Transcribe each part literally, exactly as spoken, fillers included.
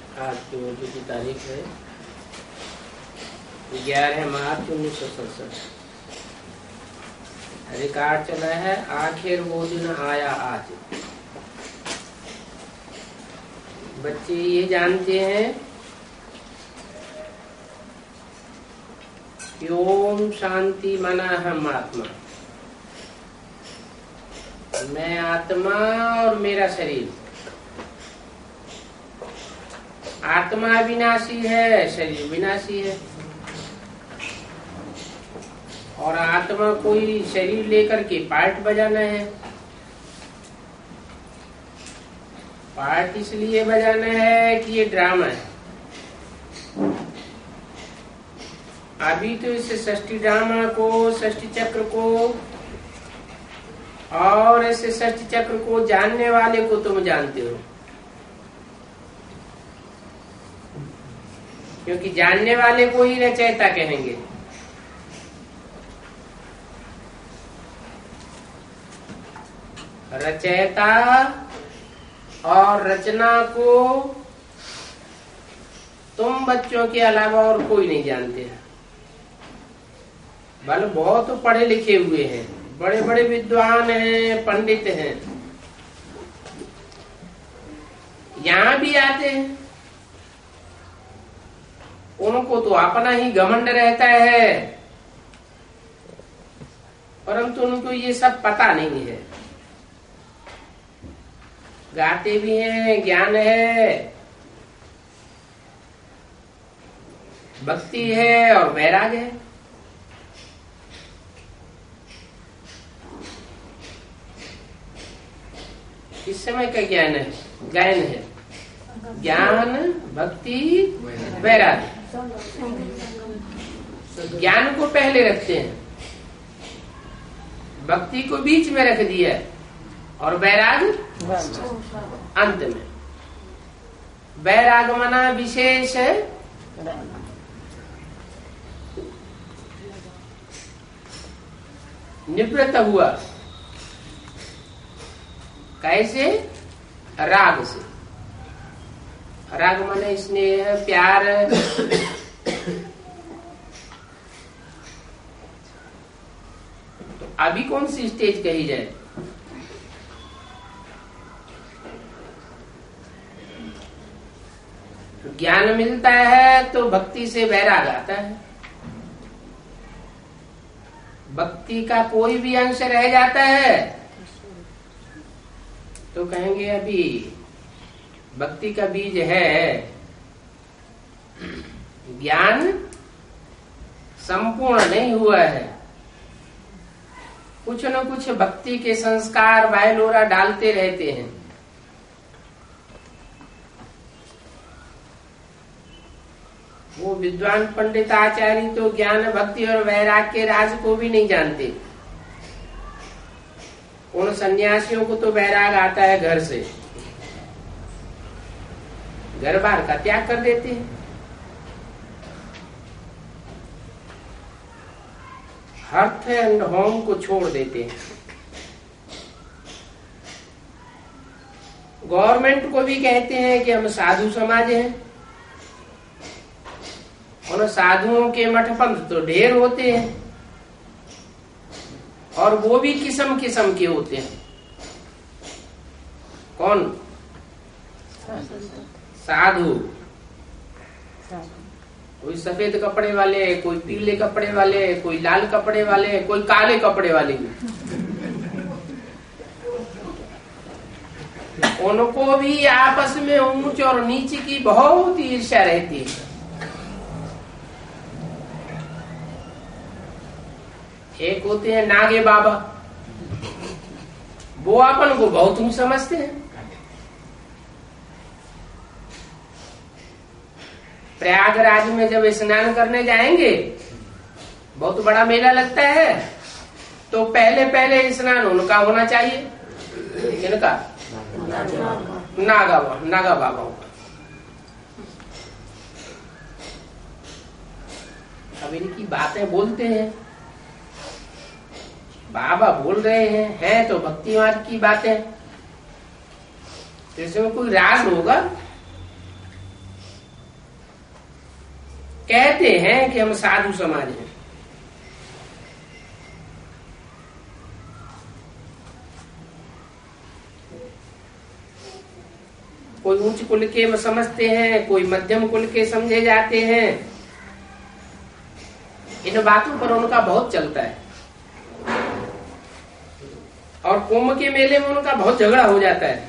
आज की मौजूद की तारीख है ग्यारह मार्च उन्नीस सौ सड़सठ। रिकॉर्ड चला है आखिर वो दिन आया आज। बच्चे ये जानते हैं कि ओम शांति मना हम आत्मा, मैं आत्मा और मेरा शरीर। आत्मा विनाशी है, शरीर विनाशी है। और आत्मा कोई शरीर लेकर के पार्ट बजाना है। पार्ट इसलिए बजाना है कि ये ड्रामा है। अभी तो इस षष्ठी ड्रामा को, षष्ठी चक्र को और ऐसे षष्ठी चक्र को जानने वाले को तुम जानते हो, क्योंकि जानने वाले को ही रचयिता कहेंगे। रचयिता और रचना को तुम बच्चों के अलावा और कोई नहीं जानते। बल बहुत पढ़े लिखे हुए हैं, बड़े बड़े विद्वान हैं, पंडित हैं, यहाँ भी आते हैं। उनको तो अपना ही घमंड रहता है, परंतु उनको ये सब पता नहीं है। गाते भी हैं, ज्ञान है, भक्ति है और वैराग है। इस समय का ज्ञान है, गायन है, ज्ञान भक्ति वैराग। ज्ञान को पहले रखते हैं, भक्ति को बीच में रख दिया और वैराग अंत में। वैराग मना विशेष निवृत्त हुआ। कैसे? राग से। राग माने स्नेह, प्यार। तो अभी कौन सी स्टेज कही जाए? ज्ञान मिलता है तो भक्ति से वैराग आता है। भक्ति का कोई भी अंश रह जाता है तो कहेंगे अभी भक्ति का बीज है, ज्ञान संपूर्ण नहीं हुआ है। कुछ न कुछ भक्ति के संस्कार वायलोरा डालते रहते हैं। वो विद्वान पंडित आचार्य तो ज्ञान भक्ति और वैराग के राज को भी नहीं जानते। उन सन्यासियों को तो वैराग आता है घर से, घर बार का त्याग कर देते हैं। हर्थ एंड होम को छोड़ देते हैं। गवर्नमेंट को भी कहते हैं कि हम साधु समाज हैं। और साधुओं के मठ पंथ तो ढेर होते हैं और वो भी किस्म किस्म के होते हैं। कौन? साधु। कोई सफेद कपड़े वाले, कोई पीले कपड़े वाले, कोई लाल कपड़े वाले, कोई काले कपड़े वाले भी। उनको भी आपस में ऊंच और नीच की बहुत ईर्ष्या रहती है। एक होते हैं नागे बाबा, वो अपन को बहुत ऊंच समझते हैं। प्रयागराज में जब स्नान करने जाएंगे, बहुत बड़ा मेला लगता है, तो पहले पहले स्नान उनका होना चाहिए। किनका? नागा नागा बाबा। अब इनकी बातें बोलते हैं, बाबा बोल रहे हैं, हैं तो भक्ति मार्ग की बातें, तो इसमें कोई राज होगा? कहते हैं कि हम साधु समाज हैं। कोई उच्च कुल के समझते हैं, कोई मध्यम कुल के समझे जाते हैं। इन बातों पर उनका बहुत चलता है और कुंभ के मेले में उनका बहुत झगड़ा हो जाता है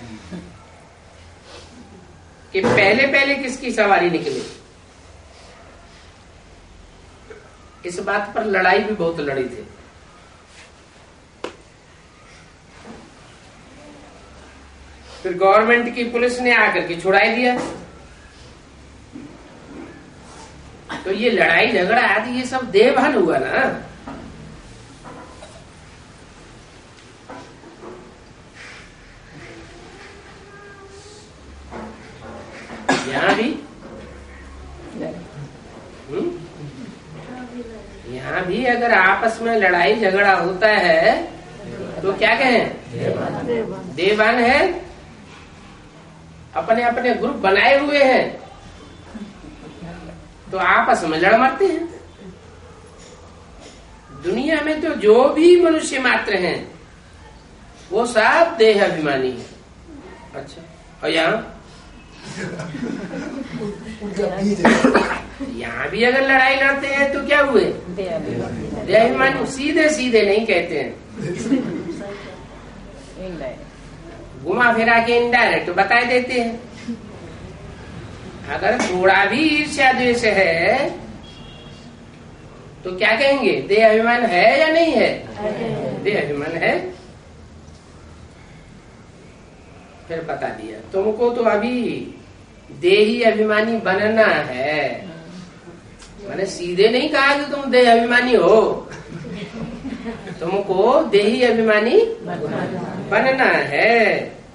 कि पहले पहले किसकी सवारी निकले। इस बात पर लड़ाई भी बहुत लड़ी थी। फिर गवर्नमेंट की पुलिस ने आकर के छुड़ा दिया। तो ये लड़ाई झगड़ा आदि ये सब देवभान हुआ ना। यहाँ भी यहाँ भी अगर आपस में लड़ाई झगड़ा होता है तो क्या कहें? देवभान है। अपने अपने ग्रुप बनाए हुए हैं तो आपस में लड़ मरते हैं। दुनिया में तो जो भी मनुष्य मात्र हैं वो सब देह अभिमानी है। अच्छा, और यहाँ यहाँ भी अगर लड़ाई लड़ते हैं तो क्या हुए? देह अभिमानी। सीधे सीधे नहीं कहते हैं, घुमा फिरा के इनडायरेक्ट तो बता देते हैं। अगर थोड़ा भी ईर्ष्या द्वेष है तो क्या कहेंगे? देह अभिमान है या नहीं है? देह अभिमान है। फिर बता दिया तुमको तो अभी देही अभिमानी बनना है। मैंने सीधे नहीं कहा कि तुम देह अभिमानी हो, तुमको देही अभिमानी बनना है।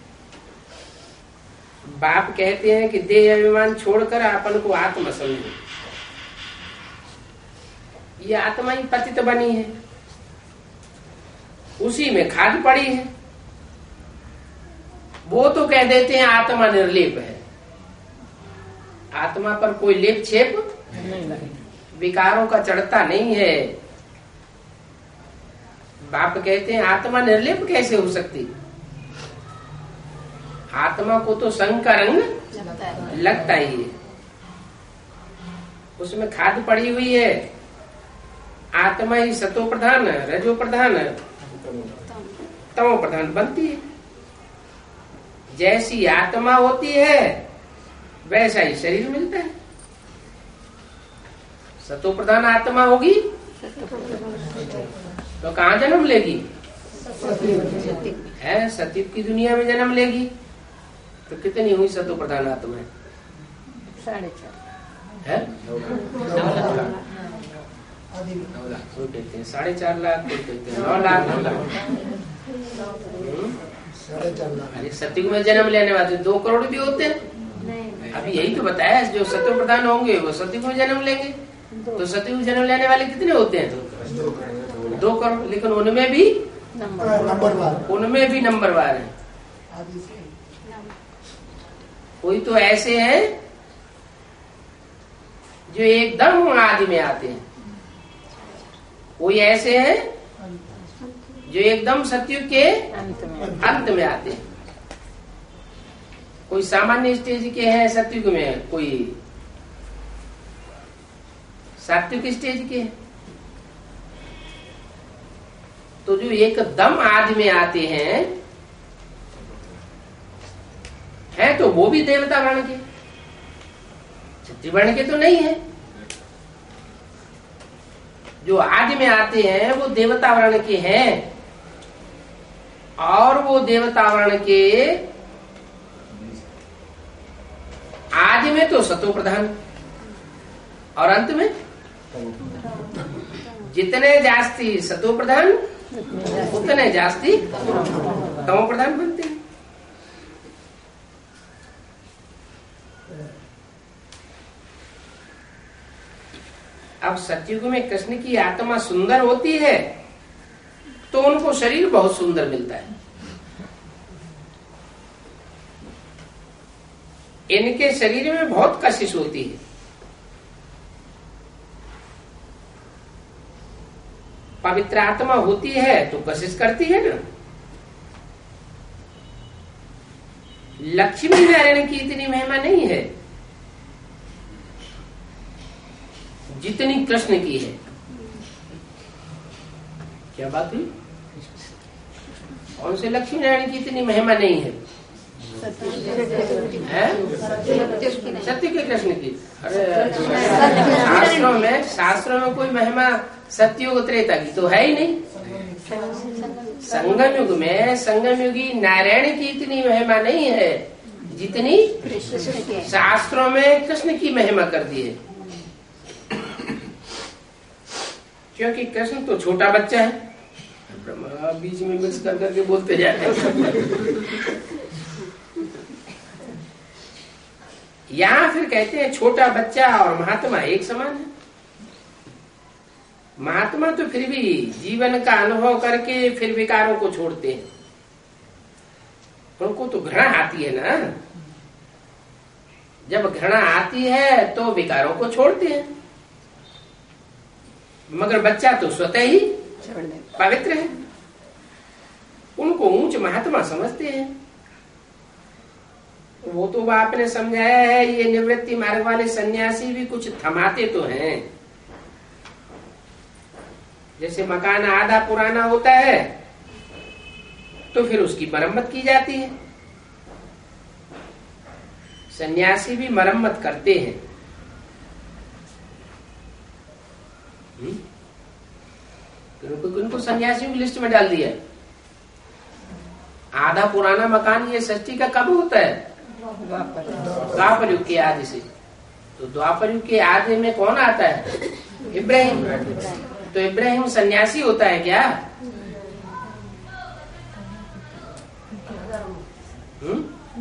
बाप कहते हैं कि देह अभिमान छोड़कर अपन को आत्मा समझो। ये आत्मा ही पतित बनी है, उसी में खाद पड़ी है। वो तो कह देते हैं आत्मा निर्लेप है। आत्मा पर कोई लेप छेप नहीं, विकारों का चढ़ता नहीं है। बाप कहते हैं आत्मा निर्लेप कैसे हो सकती? आत्मा को तो संग का रंग लगता ही है, उसमें खाद पड़ी हुई है। आत्मा ही सतो प्रधान, रजो प्रधान, तमो प्रधान बनती है। जैसी आत्मा होती है वैसा ही शरीर मिलता है। सतो प्रधान आत्मा होगी तो कहाँ जन्म लेगी? है सतीव की दुनिया में जन्म लेगी। तो कितनी हुई सतो प्रधान आत्मा? साढ़े चार है। कोई कहते हैं साढ़े चार लाख, कोई कहते हैं नौ लाख। अरे सतयुग में जन्म लेने वाले दो करोड़ भी होते हैं। अभी यही तो बताया, जो सत्य प्रधान होंगे वो सतयुग में जन्म लेंगे। तो सतयुग जन्म लेने वाले कितने होते हैं? दो करोड़। लेकिन उनमें भी उनमें भी नंबरवार है। कोई तो ऐसे हैं जो एकदम आदि में आते हैं, कोई ऐसे हैं जो एकदम सतयुग के अंत में आते हैं। कोई सामान्य स्टेज के हैं सतयुग में, कोई सात्विक स्टेज के हैं। तो जो एकदम आदि में आते हैं है तो वो भी देवता वर्ण के, क्षत्रिय वर्ण के तो नहीं है। जो आदि में आते हैं वो देवता वर्ण के हैं, और वो देवता वर्ण के आदि में तो सतो प्रधान और अंत में जितने जास्ती सतो प्रधान उतने जास्ती तमो प्रधान बनते हैं। अब सतयुग में कृष्ण की आत्मा सुंदर होती है तो उनको शरीर बहुत सुंदर मिलता है। इनके शरीर में बहुत कशिश होती है, पवित्र आत्मा होती है तो कोशिश करती है ना। लक्ष्मी नारायण की इतनी महिमा नहीं है जितनी कृष्ण की है। क्या बात हुई? कौन से लक्ष्मी नारायण की इतनी महिमा नहीं है? सत्य के कृष्ण की। अरे शास्त्रों में शास्त्रों में कोई महिमा सत्युग त्रेता की तो है ही नहीं। संगम युग में संगम युगी नारायण की इतनी महिमा नहीं है जितनी शास्त्रों में कृष्ण की महिमा कर दी है। क्योंकि कृष्ण तो छोटा बच्चा है, बीच में मिक्स कर करके बोलते जाते हैं। यहाँ फिर कहते हैं छोटा बच्चा और महात्मा एक समान है। महात्मा तो फिर भी जीवन का अनुभव करके फिर विकारों को छोड़ते हैं। उनको तो घृणा आती है ना, जब घृणा आती है तो विकारों को छोड़ते हैं। मगर बच्चा तो स्वतः ही पवित्र है, उनको ऊंच महात्मा समझते हैं। वो तो आपने समझाया है, ये निवृत्ति मार्ग वाले सन्यासी भी कुछ थमाते तो हैं। जैसे मकान आधा पुराना होता है तो फिर उसकी मरम्मत की जाती है। सन्यासी भी मरम्मत करते हैं। उनको सन्यासियों की लिस्ट में डाल दिया। आधा पुराना मकान ये षष्ठी का कब होता है? द्वापर युग के आदि से। तो द्वापर युग के आदि में कौन आता है? इब्राहिम। तो इब्राहिम सन्यासी होता है क्या? हम्म?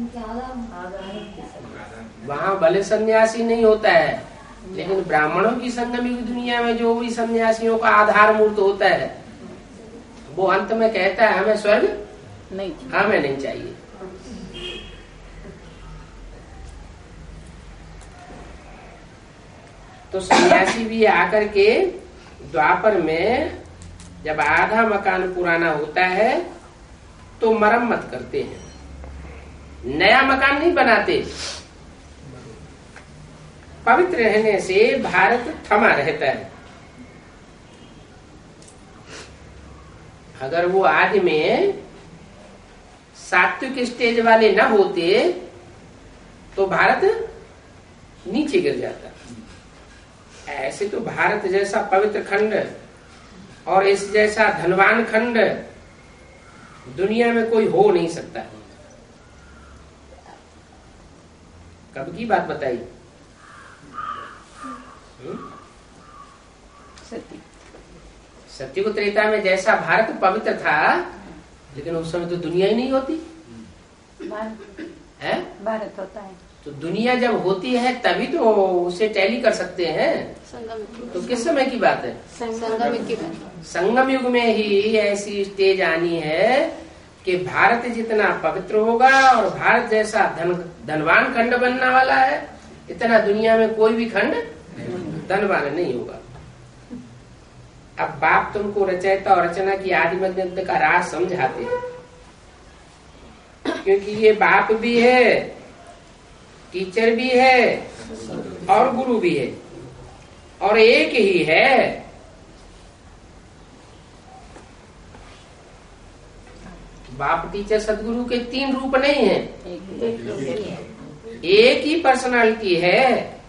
वहाँ भले सन्यासी नहीं होता है, लेकिन ब्राह्मणों की संगम युग दुनिया में जो भी सन्यासियों का आधार मूर्त होता है वो अंत में कहता है हमें स्वर्ग नहीं, हमें नहीं चाहिए। तो सन्यासी भी आकर के द्वापर में जब आधा मकान पुराना होता है तो मरम्मत करते हैं, नया मकान नहीं बनाते। पवित्र रहने से भारत थमा रहता है। अगर वो आदि में सात्विक स्टेज वाले न होते तो भारत नीचे गिर जाता। ऐसे तो भारत जैसा पवित्र खंड और इस जैसा धनवान खंड दुनिया में कोई हो नहीं सकता। कब की बात बताई? सत्य सत्युग त्रेता में जैसा भारत पवित्र था, लेकिन उस समय तो दुनिया ही नहीं होती है। भारत होता है तो दुनिया जब होती है तभी तो उसे टैली कर सकते हैं। तो किस समय की बात है? संगम युग की बात। संगम युग में ही ऐसी स्टेज आनी है कि भारत जितना पवित्र होगा और भारत जैसा धन धनवान खंड बनने वाला है, इतना दुनिया में कोई भी खंड धनवान नहीं होगा। अब बाप तुमको रचयिता और रचना की आदि मध्य का राज समझाते हैं, क्योंकि ये बाप भी है, टीचर भी है और गुरु भी है, और एक ही है। बाप टीचर सदगुरु के तीन रूप नहीं है, एक ही पर्सनालिटी है।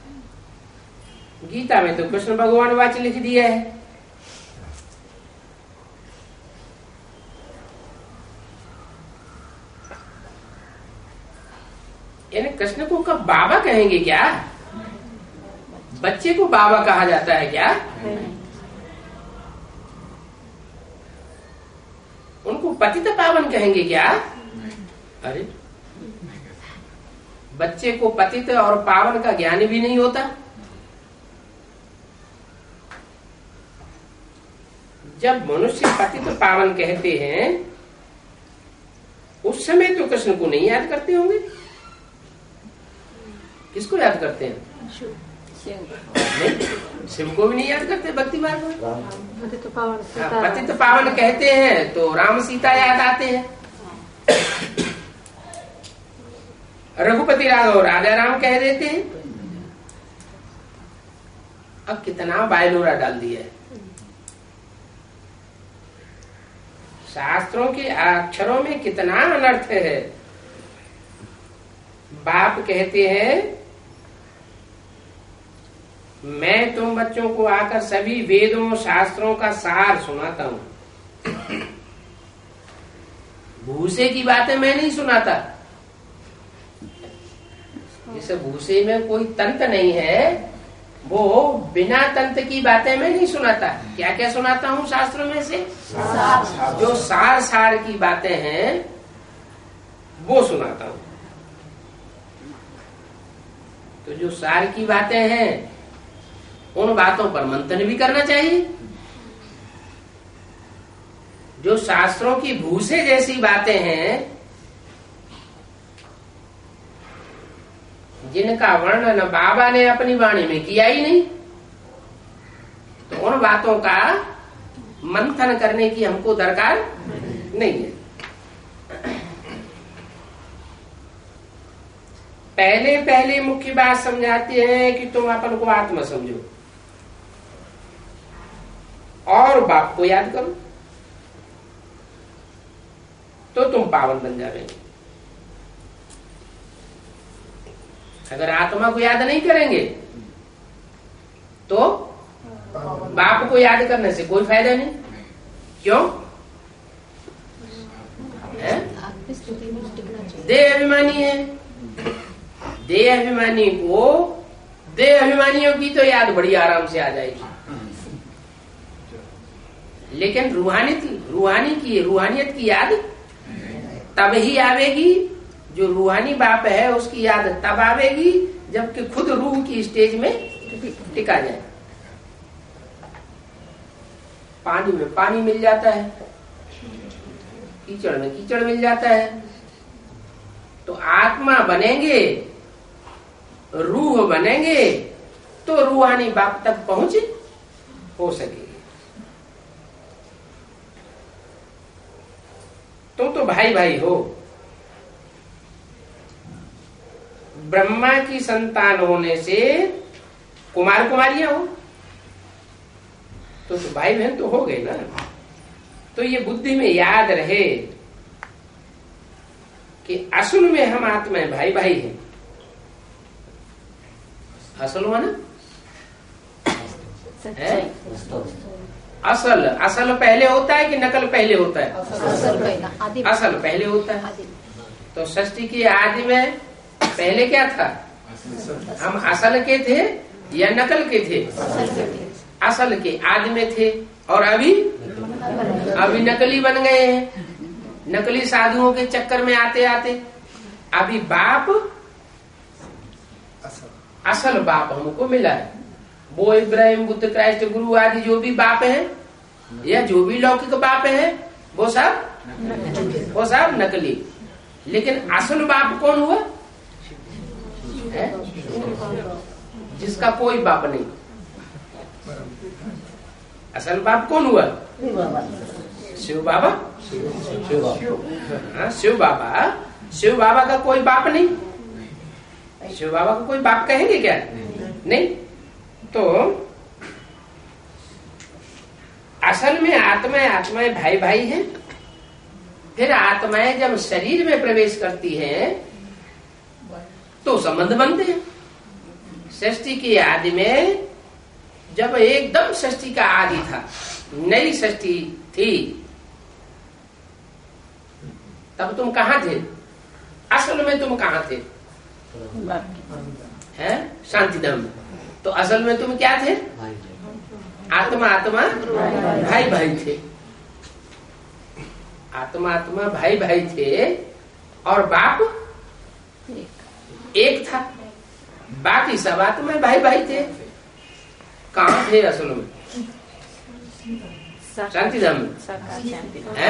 गीता में तो कृष्ण भगवान वाच लिख दिया है। यानी कृष्ण को कब बाबा कहेंगे क्या? बच्चे को बाबा कहा जाता है क्या? उनको पतित पावन कहेंगे क्या? अरे बच्चे को पतित और पावन का ज्ञान भी नहीं होता। जब मनुष्य पतित पावन कहते हैं उस समय तो कृष्ण को नहीं याद करते होंगे। किसको याद करते हैं? नहीं, शिव को भी नहीं याद करते भक्ति मार्ग में। पतित पावन हाँ, पतित पावन कहते हैं तो राम सीता याद आते हैं। रघुपति राघव राजा राम कह देते हैं। अब कितना बायलोरा डाल दिया है। शास्त्रों के अक्षरों में कितना अनर्थ है। बाप कहते हैं मैं तुम बच्चों को आकर सभी वेदों शास्त्रों का सार सुनाता हूं। भूसे की बातें मैं नहीं सुनाता। जैसे भूसे में कोई तंत्र नहीं है, वो बिना तंत्र की बातें मैं नहीं सुनाता। क्या क्या सुनाता हूँ शास्त्रों में से? सार। जो सार सार की बातें हैं वो सुनाता हूँ। तो जो सार की बातें हैं उन बातों पर मंथन भी करना चाहिए। जो शास्त्रों की भूसे जैसी बातें हैं, जिनका वर्णन बाबा ने अपनी वाणी में किया ही नहीं, तो उन बातों का मंथन करने की हमको दरकार नहीं है। पहले पहले मुख्य बात समझाते हैं कि तुम अपन को आत्मा समझो और बाप को याद करो तो तुम पावन बन जाओगे। अगर आत्मा को याद नहीं करेंगे तो बाप को याद करने से कोई फायदा नहीं। क्यों? देह अभिमानी है। देह अभिमानी को देह अभिमानियों की तो याद बड़ी आराम से आ जाएगी, लेकिन रूहानियत रूहानी की रूहानियत की याद तब ही आवेगी। जो रूहानी बाप है उसकी याद तब आवेगी जबकि खुद रूह की स्टेज में टिका जाए। पानी में पानी मिल जाता है, कीचड़ में कीचड़ मिल जाता है। तो आत्मा बनेंगे, रूह बनेंगे तो रूहानी बाप तक पहुंच हो सकेगी। तुम तो भाई भाई हो। ब्रह्मा की संतान होने से कुमार कुमारियां हो तो, तो भाई बहन तो हो गए ना। तो ये बुद्धि में याद रहे कि असल में हम आत्मा है, भाई भाई हैं। असल माना है? असल असल पहले होता है कि नकल पहले होता है? असल पहले असल पहले होता है। तो सृष्टि की आदि में पहले क्या था? हम असल के थे या नकल के थे? असल के आदि में थे और अभी अभी नकली बन गए हैं। नकली साधुओं के चक्कर में आते आते अभी बाप असल बाप हमको मिला है। वो इब्राहिम, बुद्ध, क्राइस्ट, गुरु आदि जो भी बाप हैं या जो भी लौकिक बाप हैं वो सब वो सब नकली। लेकिन असल बाप कौन हुआ? है? जिसका कोई बाप नहीं। असल बाप कौन हुआ? शिव बाबा। हाँ, शिव बाबा। शिव बाबा का कोई बाप नहीं। शिव बाबा को कोई बाप कहेंगे क्या? नहीं। तो असल में आत्माएं आत्माएं भाई भाई हैं। फिर आत्माएं जब शरीर में प्रवेश करती हैं तो संबंध बनते हैं। सृष्टि की आदि में जब एकदम सृष्टि का आदि था, नई सृष्टि थी, तब तुम कहाँ थे? असल में तुम कहाँ थे? हैं? शांतिधाम में। तो असल में तुम क्या थे? आत्मा आत्मा भाई भाई थे। आत्मा आत्मा भाई भाई थे और बाप एक था। बाकी सब आत्मा भाई भाई थे। कहाँ थे असल में? शांतिधाम में। हैं?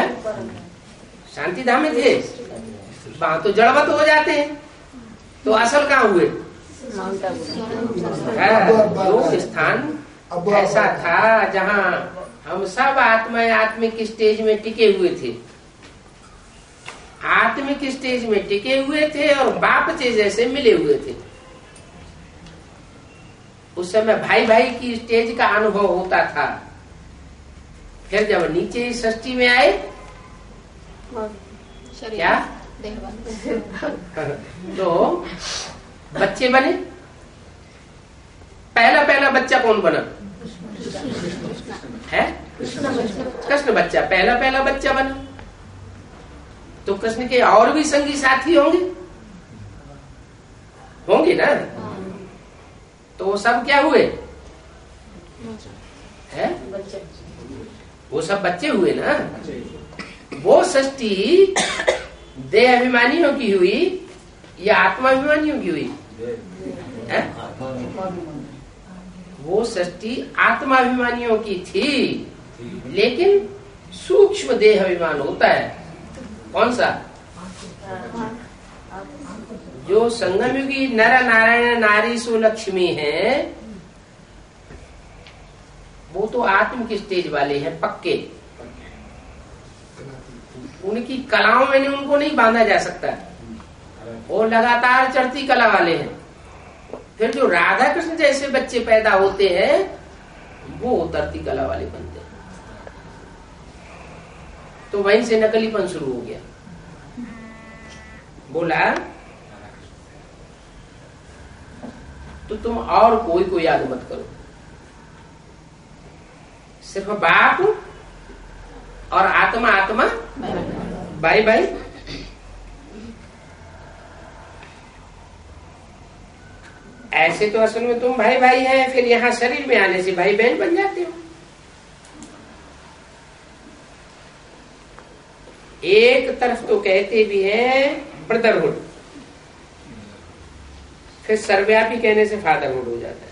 शांतिधाम में थे। वहां तो जड़वत हो जाते हैं। तो असल कहाँ हुए? जो स्थान ऐसा था जहाँ हम सब आत्मा आत्मिक स्टेज में टिके हुए थे, आत्मिक स्टेज में टिके हुए थे और बाप चे जैसे मिले हुए थे। उस समय भाई भाई की स्टेज का अनुभव होता था। फिर जब नीचे षष्ठी में आए क्या तो बच्चे बने। पहला पहला बच्चा कौन बना है? कृष्ण बच्चा पहला पहला बच्चा बना। तो कृष्ण के और भी संगी साथी होंगे होंगे ना, तो वो सब क्या हुए है? वो सब बच्चे हुए ना। वो षष्ठी देह अभिमानियों की हुई या आत्माभिमानियों की हुई है? वो षष्ठी आत्माभिमानियों की थी, लेकिन सूक्ष्म देह अभिमान होता है। कौन सा? जो संगमयुगी नर नारायण नारी सुलक्ष्मी है, वो तो आत्म की स्टेज वाले हैं पक्के। उनकी कलाओं में उनको नहीं बांधा जा सकता, वो लगातार चढ़ती कला वाले हैं। फिर जो राधा कृष्ण जैसे बच्चे पैदा होते हैं, वो उतरती कला वाले बनते हैं। तो वहीं से नकलीपन शुरू हो गया। बोला तो तुम और कोई को याद मत करो, सिर्फ बाप और आत्मा आत्मा भाई भाई। ऐसे तो असल में तुम भाई भाई हैं, फिर यहाँ शरीर में आने से भाई बहन बन जाते हो। एक तरफ तो कहते भी हैं ब्रदरहुड, फिर सर्वव्यापी कहने से फादरहुड हो जाता है।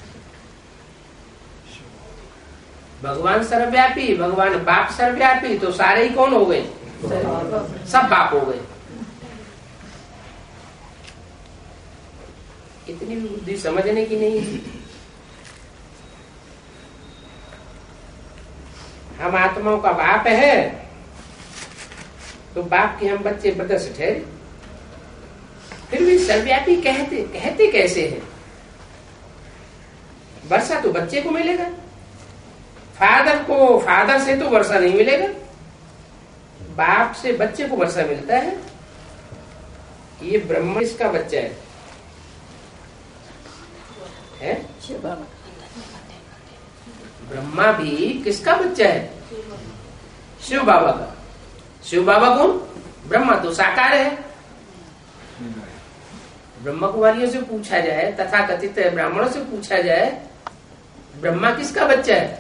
भगवान सर्वव्यापी, भगवान बाप सर्वव्यापी, तो सारे ही कौन हो गए? सब बाप हो गए। इतनी भी बुद्धि समझने की नहीं है। हम आत्माओं का बाप है, तो बाप के हम बच्चे बदर से ठहरे। फिर भी सर्वव्यापी कहते कहते कैसे हैं? वर्षा तो बच्चे को मिलेगा, फादर को फादर से तो वर्षा नहीं मिलेगा, बाप से बच्चे को वर्षा मिलता है। ये ब्रह्मा इसका बच्चा है, है? ब्रह्मा भी किसका बच्चा है? शिव बाबा का। शिव बाबा कौन? ब्रह्मा तो साकार है। ब्रह्मा कुमारियों से पूछा जाए, तथा कथित ब्राह्मणों से पूछा जाए, ब्रह्मा किसका बच्चा है,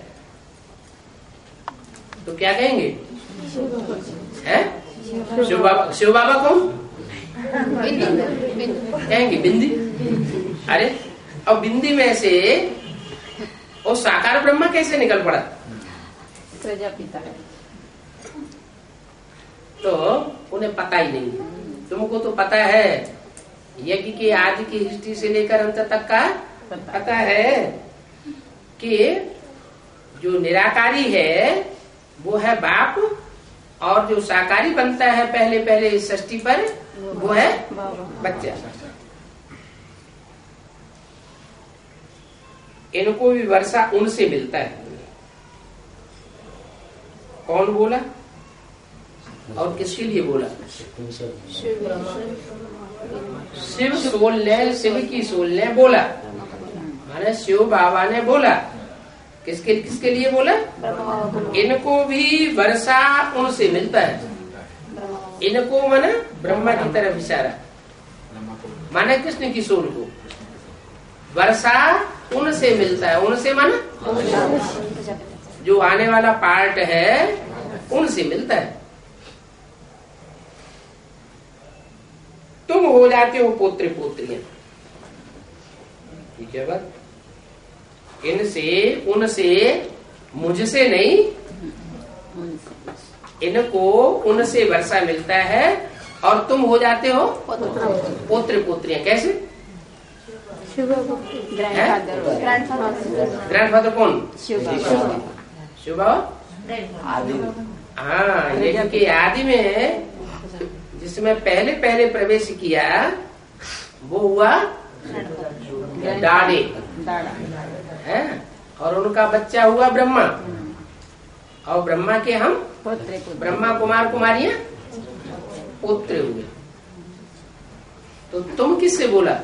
तो क्या कहेंगे? है? शिव बाबा। शिव बाबा कौन कहेंगे? बिंदी। अरे अब बिंदी में से वो साकार ब्रह्मा कैसे निकल पड़ा? प्रजापिता है। तो उन्हें पता ही नहीं। तुमको तो पता है, यज्ञ की आज की हिस्ट्री से लेकर अंत तक का पता है कि जो निराकारी है वो है बाप, और जो साकारी बनता है पहले पहले इस सृष्टि पर वो है बच्चा। इनको भी वर्षा उनसे मिलता है। कौन बोला और किसके लिए बोला? शिव सोल ने, शिव की सोल ने बोला, माने शिव बाबा ने बोला। किसके किसके लिए बोला? इनको भी वर्षा उनसे मिलता है। इनको माने ब्रह्मा की तरफ इशारा, माने कृष्ण की सोल को वर्षा उनसे मिलता है। उनसे माने जो आने वाला पार्ट है उनसे मिलता है। तुम हो जाते हो पोत्र पोत्रियां। ठीक है बात? इनसे उनसे, मुझसे नहीं, इनको उनसे वर्षा मिलता है और तुम हो जाते हो पोत्र पोत्रियां। कैसे? ग्रैंडफादर ग्रैंडफादर ग्रैंडफादर कौन? शिव शिव बाबा। हाँ, ये क्योंकि आदि में जिसमें पहले पहले प्रवेश किया वो हुआ डाड़े है, और उनका बच्चा हुआ ब्रह्मा, और ब्रह्मा के हम ब्रह्मा कुमार कुमारियां पुत्र हुए। तो तुम किससे बोला?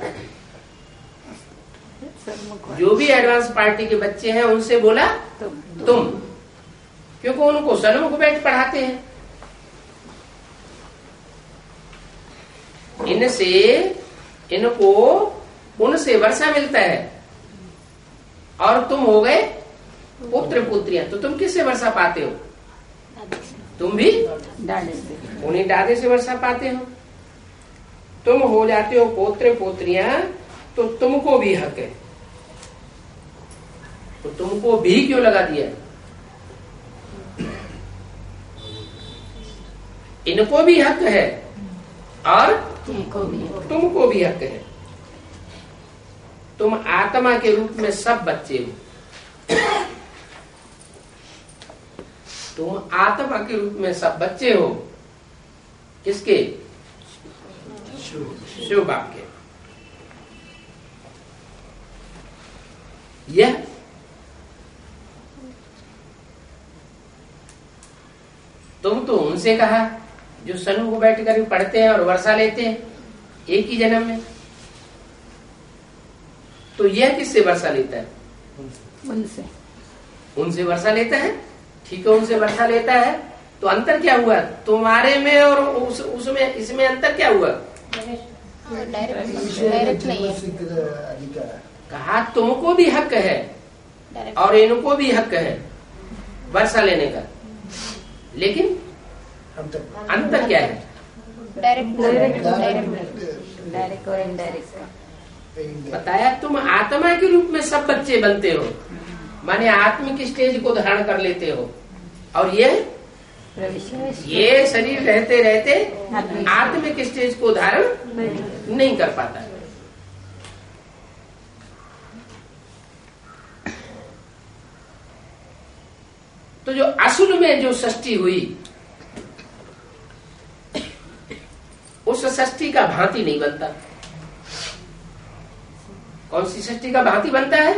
जो भी एडवांस पार्टी के बच्चे हैं उनसे बोला तुम, क्योंकि उनको सन्मुख बैठ पढ़ाते हैं। इनसे इनको उनसे वर्षा मिलता है, और तुम हो गए पुत्र पुत्रियां। तो तुम किससे वर्षा पाते हो? तुम भी दादे से, उन्हीं दादे से वर्षा पाते हो। तुम हो जाते हो पुत्र पुत्रियां, तो तुमको भी हक है। तो तुमको भी क्यों लगा दिया? इनको भी हक है और तुमको भी तुमको भी हक है। तुम आत्मा के रूप में सब बच्चे हो। तुम आत्मा के रूप में सब बच्चे हो। किसके? शिव बाप के। यह तुम तो उनसे कहा जो सन्मुख बैठ कर पढ़ते हैं और वर्षा लेते हैं एक ही जन्म में। तो यह किससे वर्षा लेता है? उनसे उनसे वर्षा लेता है। ठीक है, उनसे वर्षा लेता है। तो अंतर क्या हुआ तुम्हारे में और उस, उसमें इसमें अंतर क्या हुआ? डायरेक्ट नहीं है। कहा तुमको भी हक है और इनको भी हक है वर्षा लेने का, लेकिन अंतर क्या है? डायरेक्ट डायरेक्ट डायरेक्ट और इनडायरेक्ट बताया। तुम आत्मा के रूप में सब बच्चे बनते हो, माने आत्मिक स्टेज को धारण कर लेते हो, और ये ये शरीर रहते रहते आत्मिक स्टेज को धारण नहीं कर पाता। तो जो असुर में जो सृष्टि हुई, उस सृष्टि का भांति नहीं बनता। कौन सी सृष्टि का भांति बनता है?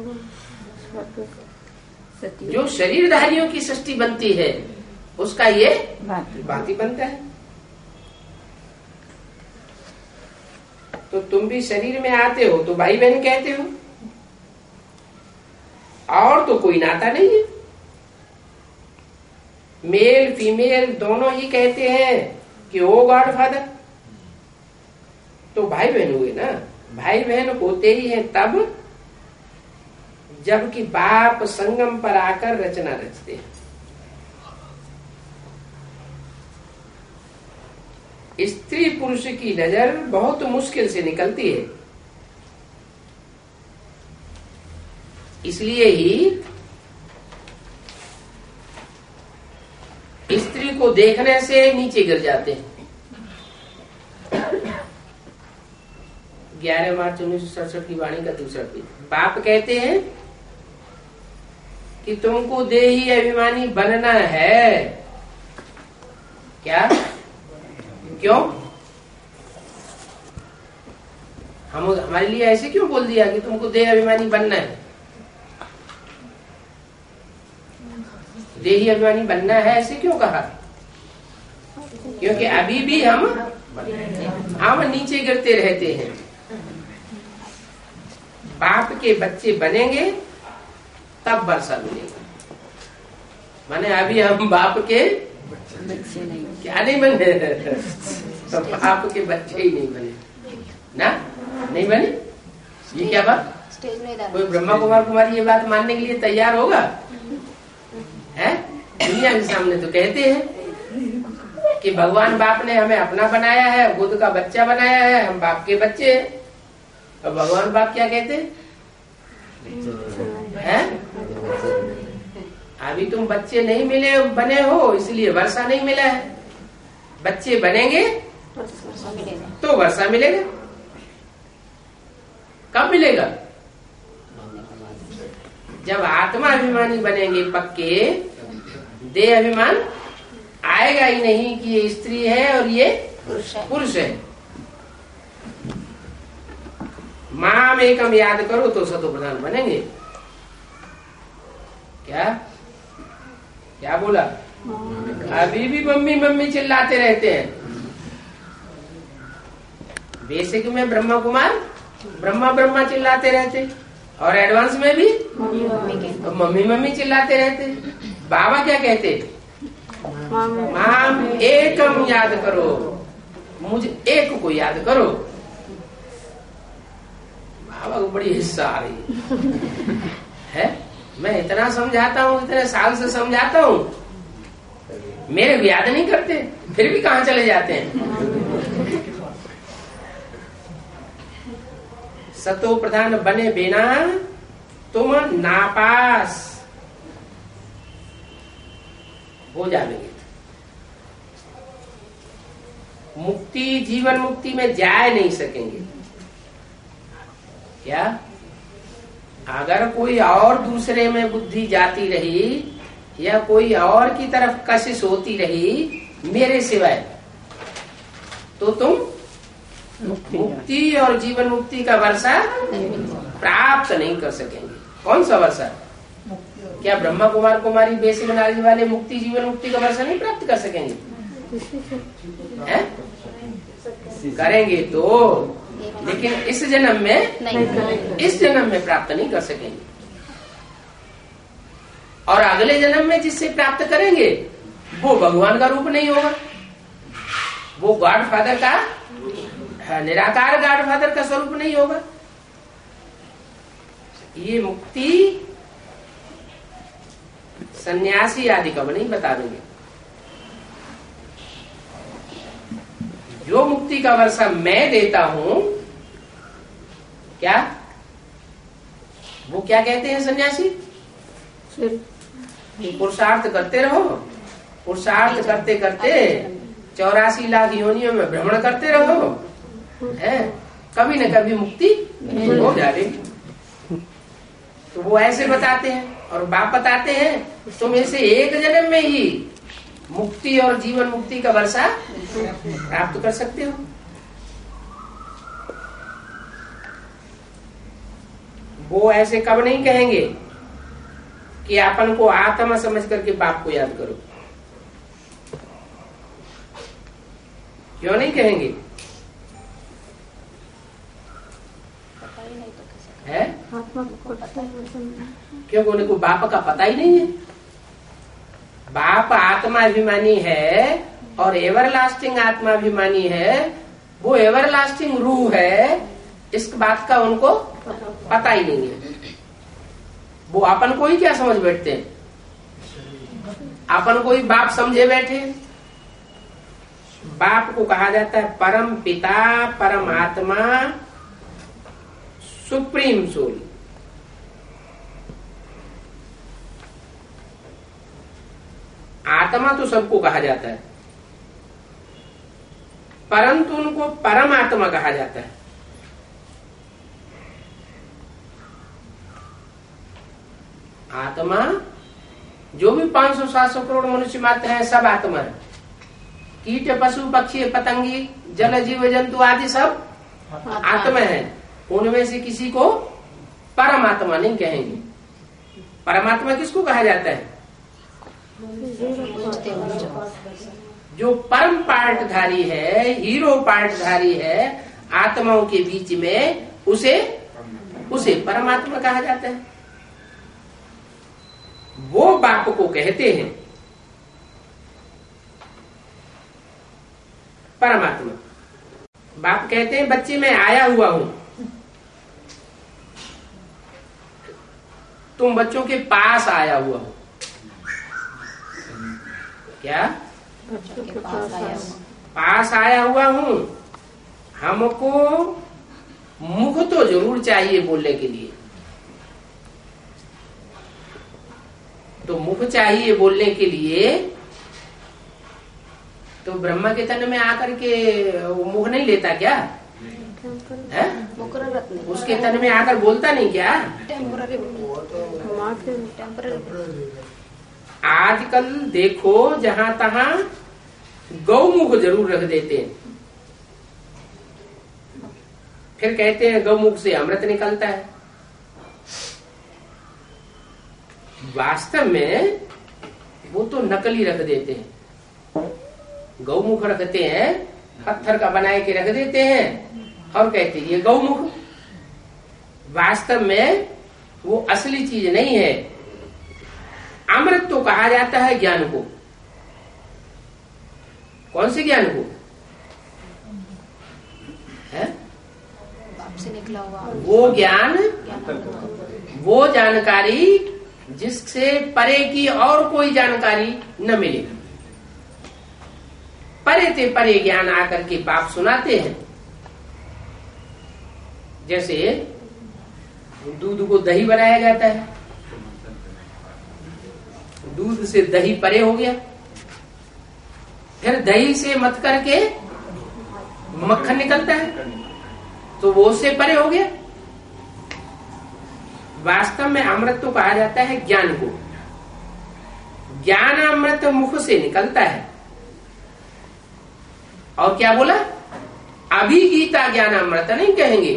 जो शरीरधारियों की सृष्टि बनती है उसका ये भांति बनता है। तो तुम भी शरीर में आते हो तो भाई बहन कहते हो, और तो कोई नाता नहीं है। मेल फीमेल दोनों ही कहते हैं कि ओ गॉड फादर, तो भाई बहन हुए ना। भाई बहन होते ही हैं तब जबकि बाप संगम पर आकर रचना रचते हैं। स्त्री पुरुष की नजर बहुत मुश्किल से निकलती है, इसलिए ही स्त्री को देखने से नीचे गिर जाते हैं। ग्यारह मार्च उन्नीस सौ सड़सठ की वाणी का दूसरा पेज। बाप कहते हैं कि तुमको देही अभिमानी बनना है। क्या? क्यों? हम हमारे लिए ऐसे क्यों बोल दिया कि तुमको देह अभिमानी बनना है? देही अभिमानी बनना है ऐसे क्यों कहा? क्योंकि अभी भी हम हम नीचे गिरते रहते हैं। बाप के बच्चे बनेंगे तब वर्षा मिलेगा। माने अभी हम बाप के बच्चे नहीं, क्या नहीं बने? तो बाप के बच्चे ही नहीं बने ना, नहीं बने। ये क्या बात? कोई ब्रह्मा कुमार कुमारी ये बात मानने के लिए तैयार होगा? है दुनिया के सामने तो कहते हैं कि भगवान बाप ने हमें अपना बनाया है, खुद का बच्चा बनाया है, हम बाप के बच्चे हैं। और भगवान बाप क्या कहते हैं? अभी तुम बच्चे नहीं मिले बने हो इसलिए वर्षा नहीं मिला है। बच्चे बनेंगे तो वर्षा मिलेगा। कब मिलेगा? जब आत्मा अभिमानी बनेंगे पक्के, देह अभिमान आएगा ही नहीं कि ये स्त्री है और ये पुरुष है। माम एकम याद करो तो सतो प्रधान बनेंगे। क्या क्या बोला? अभी भी मम्मी मम्मी चिल्लाते रहते हैं। बेसिक में ब्रह्मा कुमार ब्रह्मा ब्रह्मा चिल्लाते रहते, और एडवांस में भी तो मम्मी मम्मी चिल्लाते रहते। बाबा क्या कहते? माम एकम याद करो, मुझे एक को याद करो। बाबा को बड़ी हिस्सा आ रही है। मैं इतना समझाता हूँ, इतने साल से समझाता हूँ, मेरे भी याद नहीं करते, फिर भी कहाँ चले जाते हैं। सतो प्रधान बने बिना तुम नापास हो जाएंगे। मुक्ति जीवन मुक्ति में जा नहीं सकेंगे। क्या? अगर कोई और दूसरे में बुद्धि जाती रही या कोई और की तरफ कशिश होती रही मेरे सिवाय, तो तुम मुक्ति और जीवन मुक्ति का वर्षा प्राप्त नहीं कर सकेंगे। कौन सा वर्षा? क्या ब्रह्मा कुमार कुमारी बेसिक नॉलेज वाले मुक्ति जीवन मुक्ति का वर्षा नहीं प्राप्त कर सकेंगे? है? करेंगे तो, लेकिन इस जन्म में नहीं, इस जन्म में प्राप्त नहीं कर सकेंगे। और अगले जन्म में जिससे प्राप्त करेंगे वो भगवान का रूप नहीं होगा, वो गॉड फादर का, निराकार गॉड फादर का स्वरूप नहीं होगा। ये मुक्ति सन्यासी आदि कब नहीं बता देंगे। जो मुक्ति का वर्षा मैं देता हूं, क्या वो क्या कहते हैं सन्यासी? पुरुषार्थ करते रहो, पुरुषार्थ करते करते चौरासी लाख योनियों में भ्रमण करते रहो, है कभी न कभी मुक्ति हो जाएगी। तो वो ऐसे बताते हैं, और बाप बताते हैं तुम ऐसे एक जन्म में ही मुक्ति और जीवन मुक्ति का वर्षा प्राप्त कर सकते हो। वो ऐसे कब नहीं कहेंगे कि अपन को आत्मा समझ करके बाप को याद करो। क्यों नहीं कहेंगे? है क्यों? उनको बाप का पता ही नहीं है। बाप आत्माभिमानी है और एवर लास्टिंग आत्माभिमानी है, वो एवर लास्टिंग रूह है, इस बात का उनको पता ही नहीं है। वो अपन को ही क्या समझ बैठते हैं, अपन को ही बाप समझे बैठे। बाप को कहा जाता है परम पिता, परम आत्मा, सुप्रीम सोल। आत्मा तो सबको कहा जाता है, परंतु उनको परमात्मा कहा जाता है। आत्मा जो भी पांच सौ सात सौ करोड़ मनुष्य मात्र है, सब आत्मा है। कीट पशु पक्षी पतंगी जल जीव जंतु आदि सब आत्मा है। उनमें से किसी को परमात्मा नहीं कहेंगे। परमात्मा किसको कहा जाता है? जो परम पार्टधारी है, हीरो पार्टधारी है आत्माओं के बीच में, उसे उसे परमात्मा कहा जाता है। वो बाप को कहते हैं परमात्मा। बाप कहते हैं बच्चे मैं आया हुआ हूं, तुम बच्चों के पास आया हुआ हो। क्या? के पास आया हुआ पास आया हुआ हूं। हमको मुख तो जरूर चाहिए बोलने के लिए, तो मुख चाहिए बोलने के लिए, तो ब्रह्मा के तन में आकर के वो मुख नहीं लेता क्या? है? मुकर्रर नहीं, उसके तन में आकर बोलता नहीं क्या? Temporary temporary. आजकल देखो जहां तहां गौमुख जरूर रख देते हैं, फिर कहते हैं गौमुख से अमृत निकलता है। वास्तव में वो तो नकली रख देते हैं। गौमुख रखते हैं, पत्थर का बनाए के रख देते हैं और कहते हैं ये गौमुख। वास्तव में वो असली चीज नहीं है। अमृत तो कहा जाता है ज्ञान को। कौन से ज्ञान को है? से निकला हुआ वो ज्ञान, वो जानकारी जिससे परे की और कोई जानकारी न मिले। परे से परे ज्ञान आकर के बाप सुनाते हैं। जैसे दूध को दही बनाया जाता है, दूध से दही परे हो गया, फिर दही से मथ करके मक्खन निकलता है, तो वो उससे परे हो गया। वास्तव में अमृत तो कहा जाता है ज्ञान को। ज्ञान अमृत मुख से निकलता है। और क्या बोला? अभी गीता ज्ञान अमृत नहीं कहेंगे।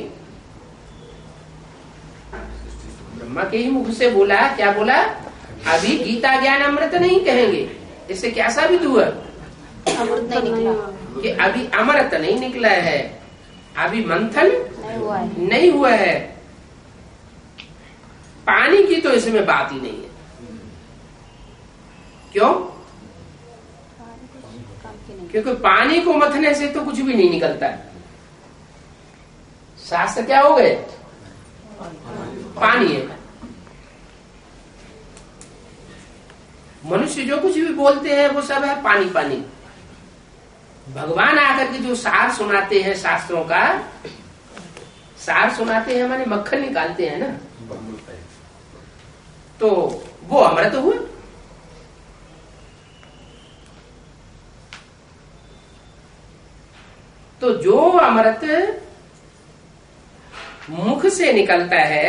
ब्रह्मा के ही मुख से बोला, क्या बोला? अभी गीता ज्ञान अमृत नहीं कहेंगे। इससे क्या साबित हुआ? अमृत नहीं निकला, कि अभी अमृत नहीं निकला है, अभी मंथन नहीं हुआ है। नहीं हुआ है। पानी की तो इसमें बात ही नहीं है। क्यों? काम की नहीं। क्योंकि पानी को मथने से तो कुछ भी नहीं निकलता है। शास्त्र क्या हो गए? पानी है। मनुष्य जो कुछ भी बोलते हैं वो सब है पानी पानी। भगवान आकर के जो सार सुनाते हैं शास्त्रों का, सार सुनाते हैं माने मक्खन निकालते हैं ना, तो वो अमृत हुआ। तो जो अमृत मुख से निकलता है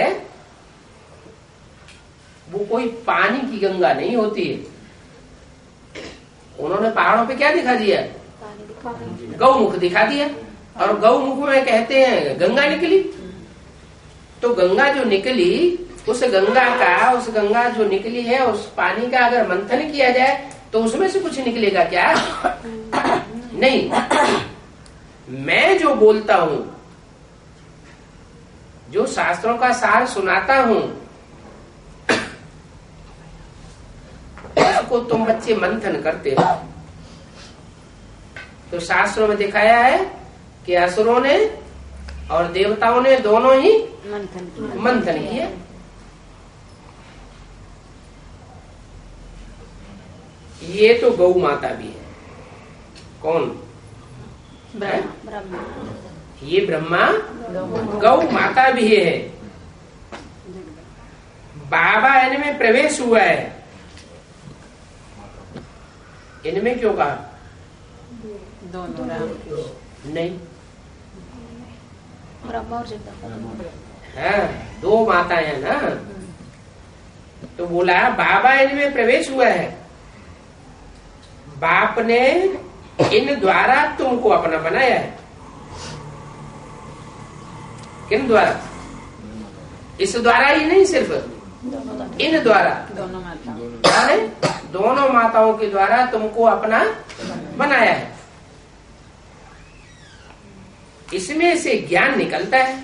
वो कोई पानी की गंगा नहीं होती है। उन्होंने पहाड़ों पे क्या दिखा दिया? गौमुख दिखा दिया। और गौमुख में कहते हैं गंगा निकली। तो गंगा जो निकली, उस गंगा का, उस गंगा जो निकली है उस पानी का अगर मंथन किया जाए तो उसमें से कुछ निकलेगा क्या? नहीं। मैं जो बोलता हूं, जो शास्त्रों का सार सुनाता हूं, उसको तुम बच्चे मंथन करते हो। तो शास्त्रों में दिखाया है कि असुरों ने और देवताओं ने दोनों ही मंथन किया। मंथन किया। ये तो गौ माता भी है। कौन? ब्रह्मा। ये ब्रह्मा गौ माता भी है। बाबा इनमें प्रवेश हुआ है। इनमें क्यों कहा? दोनों नहीं, ब्रह्मा और जगदम्बा। हाँ, दो माताएं हैं ना। तो बोला बाबा इनमें प्रवेश हुआ है। बाप ने इन द्वारा तुमको अपना बनाया है। किन द्वारा? इस द्वारा ही नहीं, सिर्फ इन द्वारा, दोनों माता, दोनों माताओं के द्वारा तुमको अपना बनाया है। इसमें से ज्ञान निकलता है।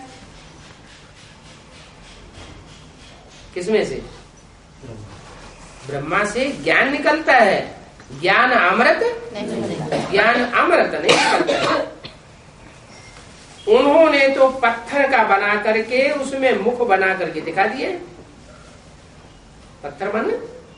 किसमें से? ब्रह्मा से ज्ञान निकलता है। ज्ञान अमृत, ज्ञान अमृत नहीं निकलता है। उन्होंने तो पत्थर का बना करके उसमें मुख बना करके दिखा दिए। पत्थर माने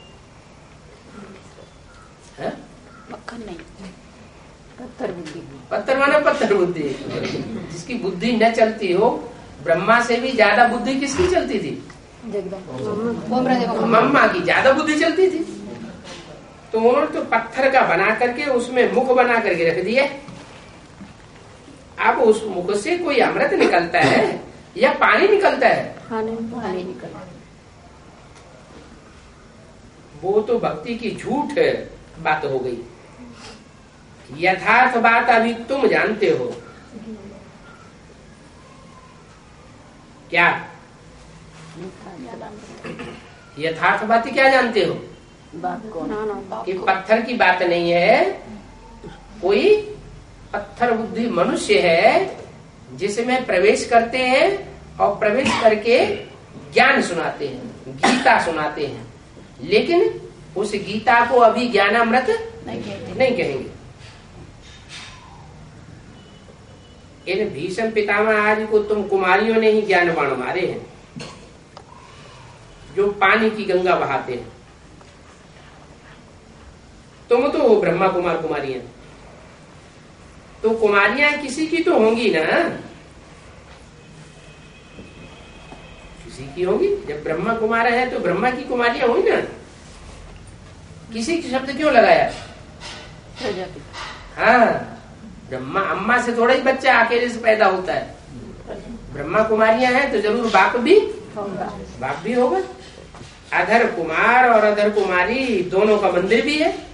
मक्खन नहीं, पत्थर बुद्धि। पत्थर माने पत्थर बुद्धि। जिसकी बुद्धि न चलती हो। ब्रह्मा से भी ज्यादा बुद्धि किसकी चलती थी? जगदम्बा। मम्मा की ज्यादा बुद्धि चलती थी। तो उन्होंने तो पत्थर का बना करके उसमें मुख बना करके रख दिया। अब उस मुख से कोई अमृत निकलता है या पानी निकलता है? पानी निकला। वो तो भक्ति की झूठ बात हो गई। यथार्थ बात अभी तुम जानते हो क्या? यथार्थ बात क्या जानते हो? बात कौन? कि पत्थर की बात नहीं है, कोई पत्थर बुद्धि मनुष्य है जिसमें प्रवेश करते हैं और प्रवेश करके ज्ञान सुनाते हैं, गीता सुनाते हैं, लेकिन उस गीता को अभी ज्ञानामृत नहीं, नहीं कहेंगे। इन भीष्म पितामह आदि को तुम कुमारियों ने ही ज्ञान बाण मारे हैं, जो पानी की गंगा बहाते हैं। तुम तो हो ब्रह्मा कुमार कुमारियां, तो कुमारियां किसी की तो होंगी ना, किसी की होंगी। जब ब्रह्मा कुमार है तो ब्रह्मा की कुमारियां हुई ना। किसी की शब्द क्यों लगाया? हाँ, ब्रह्मा अम्मा से थोड़ा ही बच्चा अकेले से पैदा होता है। ब्रह्मा कुमारियां हैं तो जरूर बाप भी बाप भी होगा। अधर कुमार और अधर कुमारी दोनों का मंदिर भी है।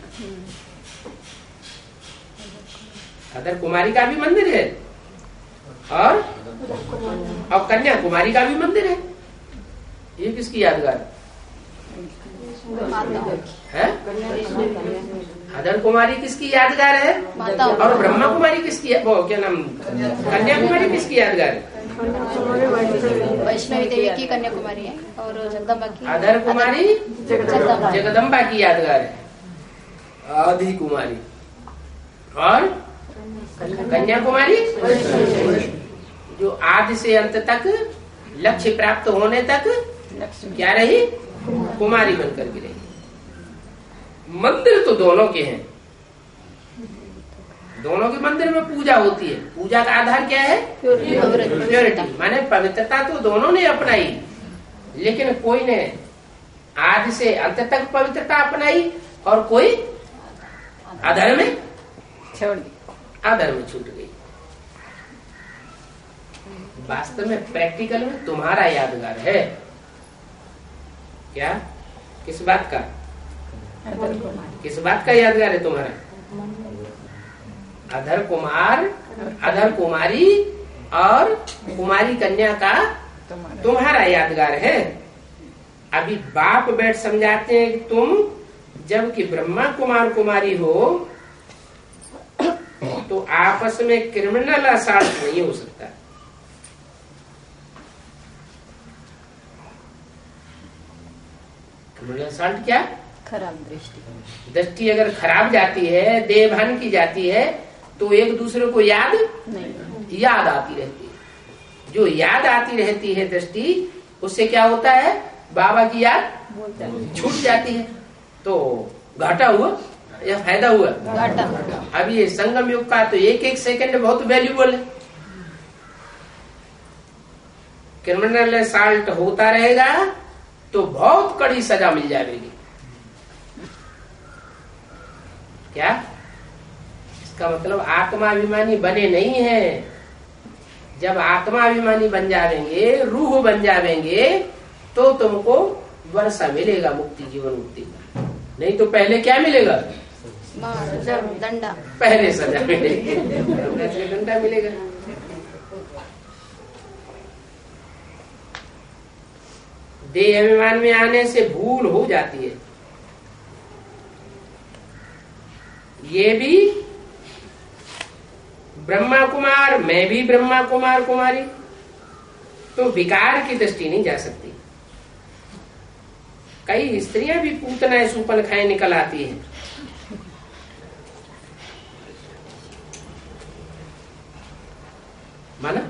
अधर कुमारी का भी मंदिर है और और कन्या कुमारी का भी मंदिर है। ये किसकी यादगार है? अधर कुमारी किसकी यादगार है? और ब्रह्मा कुमारी किसकी, वो क्या नाम, कन्या कुमारी किसकी यादगार है? वैष्णवी देवी की कन्या कुमारी है और जगदम्बा की अधर कुमारी जगदम्बा की यादगार है। आदि कुमारी और कन्या कुमारी जो आदि से अंत तक लक्ष्य प्राप्त होने तक क्या रही? कुमारी बनकर के रही। मंदिर तो दोनों के हैं, दोनों के मंदिर में पूजा होती है। पूजा का आधार क्या है? प्योरिटी, माने पवित्रता तो दोनों ने अपनाई, लेकिन कोई ने आदि से अंत तक पवित्रता अपनाई और कोई अधर्म में छोड़ दी, अधर्म में छूट गई। वास्तव में प्रैक्टिकल में तुम्हारा यादगार है क्या? किस बात का? किस बात का यादगार है तुम्हारा? अधर कुमार, अधर कुमारी और कुमारी कन्या का तुम्हारा यादगार है। अभी बाप बैठ समझाते हैं कि तुम जबकि ब्रह्मा कुमार कुमारी हो तो आपस में क्रिमिनल असाल्ट नहीं हो सकता। क्रिमिनल असाल्ट क्या? खराब दृष्टि। दृष्टि अगर खराब जाती है, देवभान की जाती है, तो एक दूसरे को याद नहीं, याद आती रहती है। जो याद आती रहती है दृष्टि, उससे क्या होता है? बाबा की याद छूट जाती है। तो घाटा हुआ या फायदा हुआ? घाटा। अब ये संगम युग का तो एक एक सेकंड बहुत वैल्यूबल है। क्रिमिनल असाल्ट होता रहेगा तो बहुत कड़ी सजा मिल जाएगी। क्या? इसका मतलब आत्माभिमानी बने नहीं है। जब आत्माभिमानी बन जाएंगे, रूह बन जाएंगे, तो तुमको वर्षा मिलेगा मुक्ति, जीवन मुक्ति का। नहीं तो पहले क्या मिलेगा? दंडा। पहले सजा मिलेगी, दंडा मिलेगा। देह अभिमान में आने से भूल हो जाती है। ये भी ब्रह्मा कुमार, मैं भी ब्रह्मा कुमार कुमारी, तो विकार की दृष्टि नहीं जा सकती। कई स्त्रियां भी पूतना सुपन खाए निकल आती हैं। माना?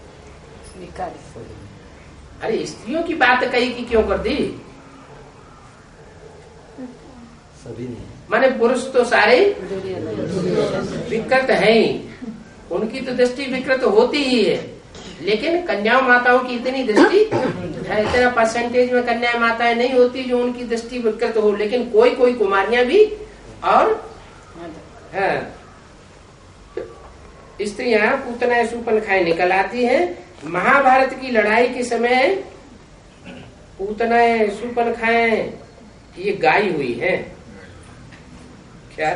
अरे स्त्रियों की बात कही कि क्यों कर दी? सभी नहीं, माने पुरुष तो सारे विकृत है ही, उनकी तो दृष्टि विकृत होती ही है। लेकिन कन्या माताओं की इतनी दृष्टि, इतना परसेंटेज में कन्या माताएं नहीं होती जो उनकी दृष्टि विकृत हो। लेकिन कोई कोई कुमारियां भी और हाँ, स्त्रियां पूतना शूर्पणखा निकल आती हैं। महाभारत की लड़ाई के समय पूतना शूर्पणखा ये गाई हुई है। क्या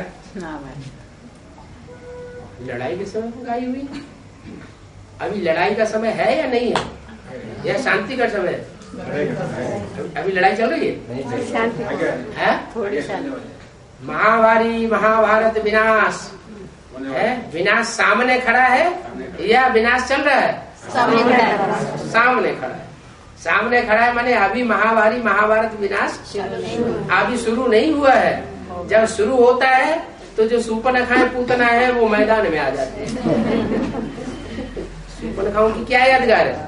लड़ाई के समय गाई हुई? अभी लड़ाई का समय है या नहीं है, या शांति का समय है? अभी लड़ाई चल रही है, है? थोड़ी महाभारी महाभारत विनाश है। विनाश सामने खड़ा है या विनाश चल रहा है? सामने खड़ा है। सामने खड़ा है। सामने खड़ा है माने अभी महाभारी महाभारत विनाश अभी शुरू नहीं हुआ है। जब शुरू होता है तो जो शूर्पणखा पूतना है वो मैदान में आ जाते हैं। शूर्पणखाओं की क्या यादगार है?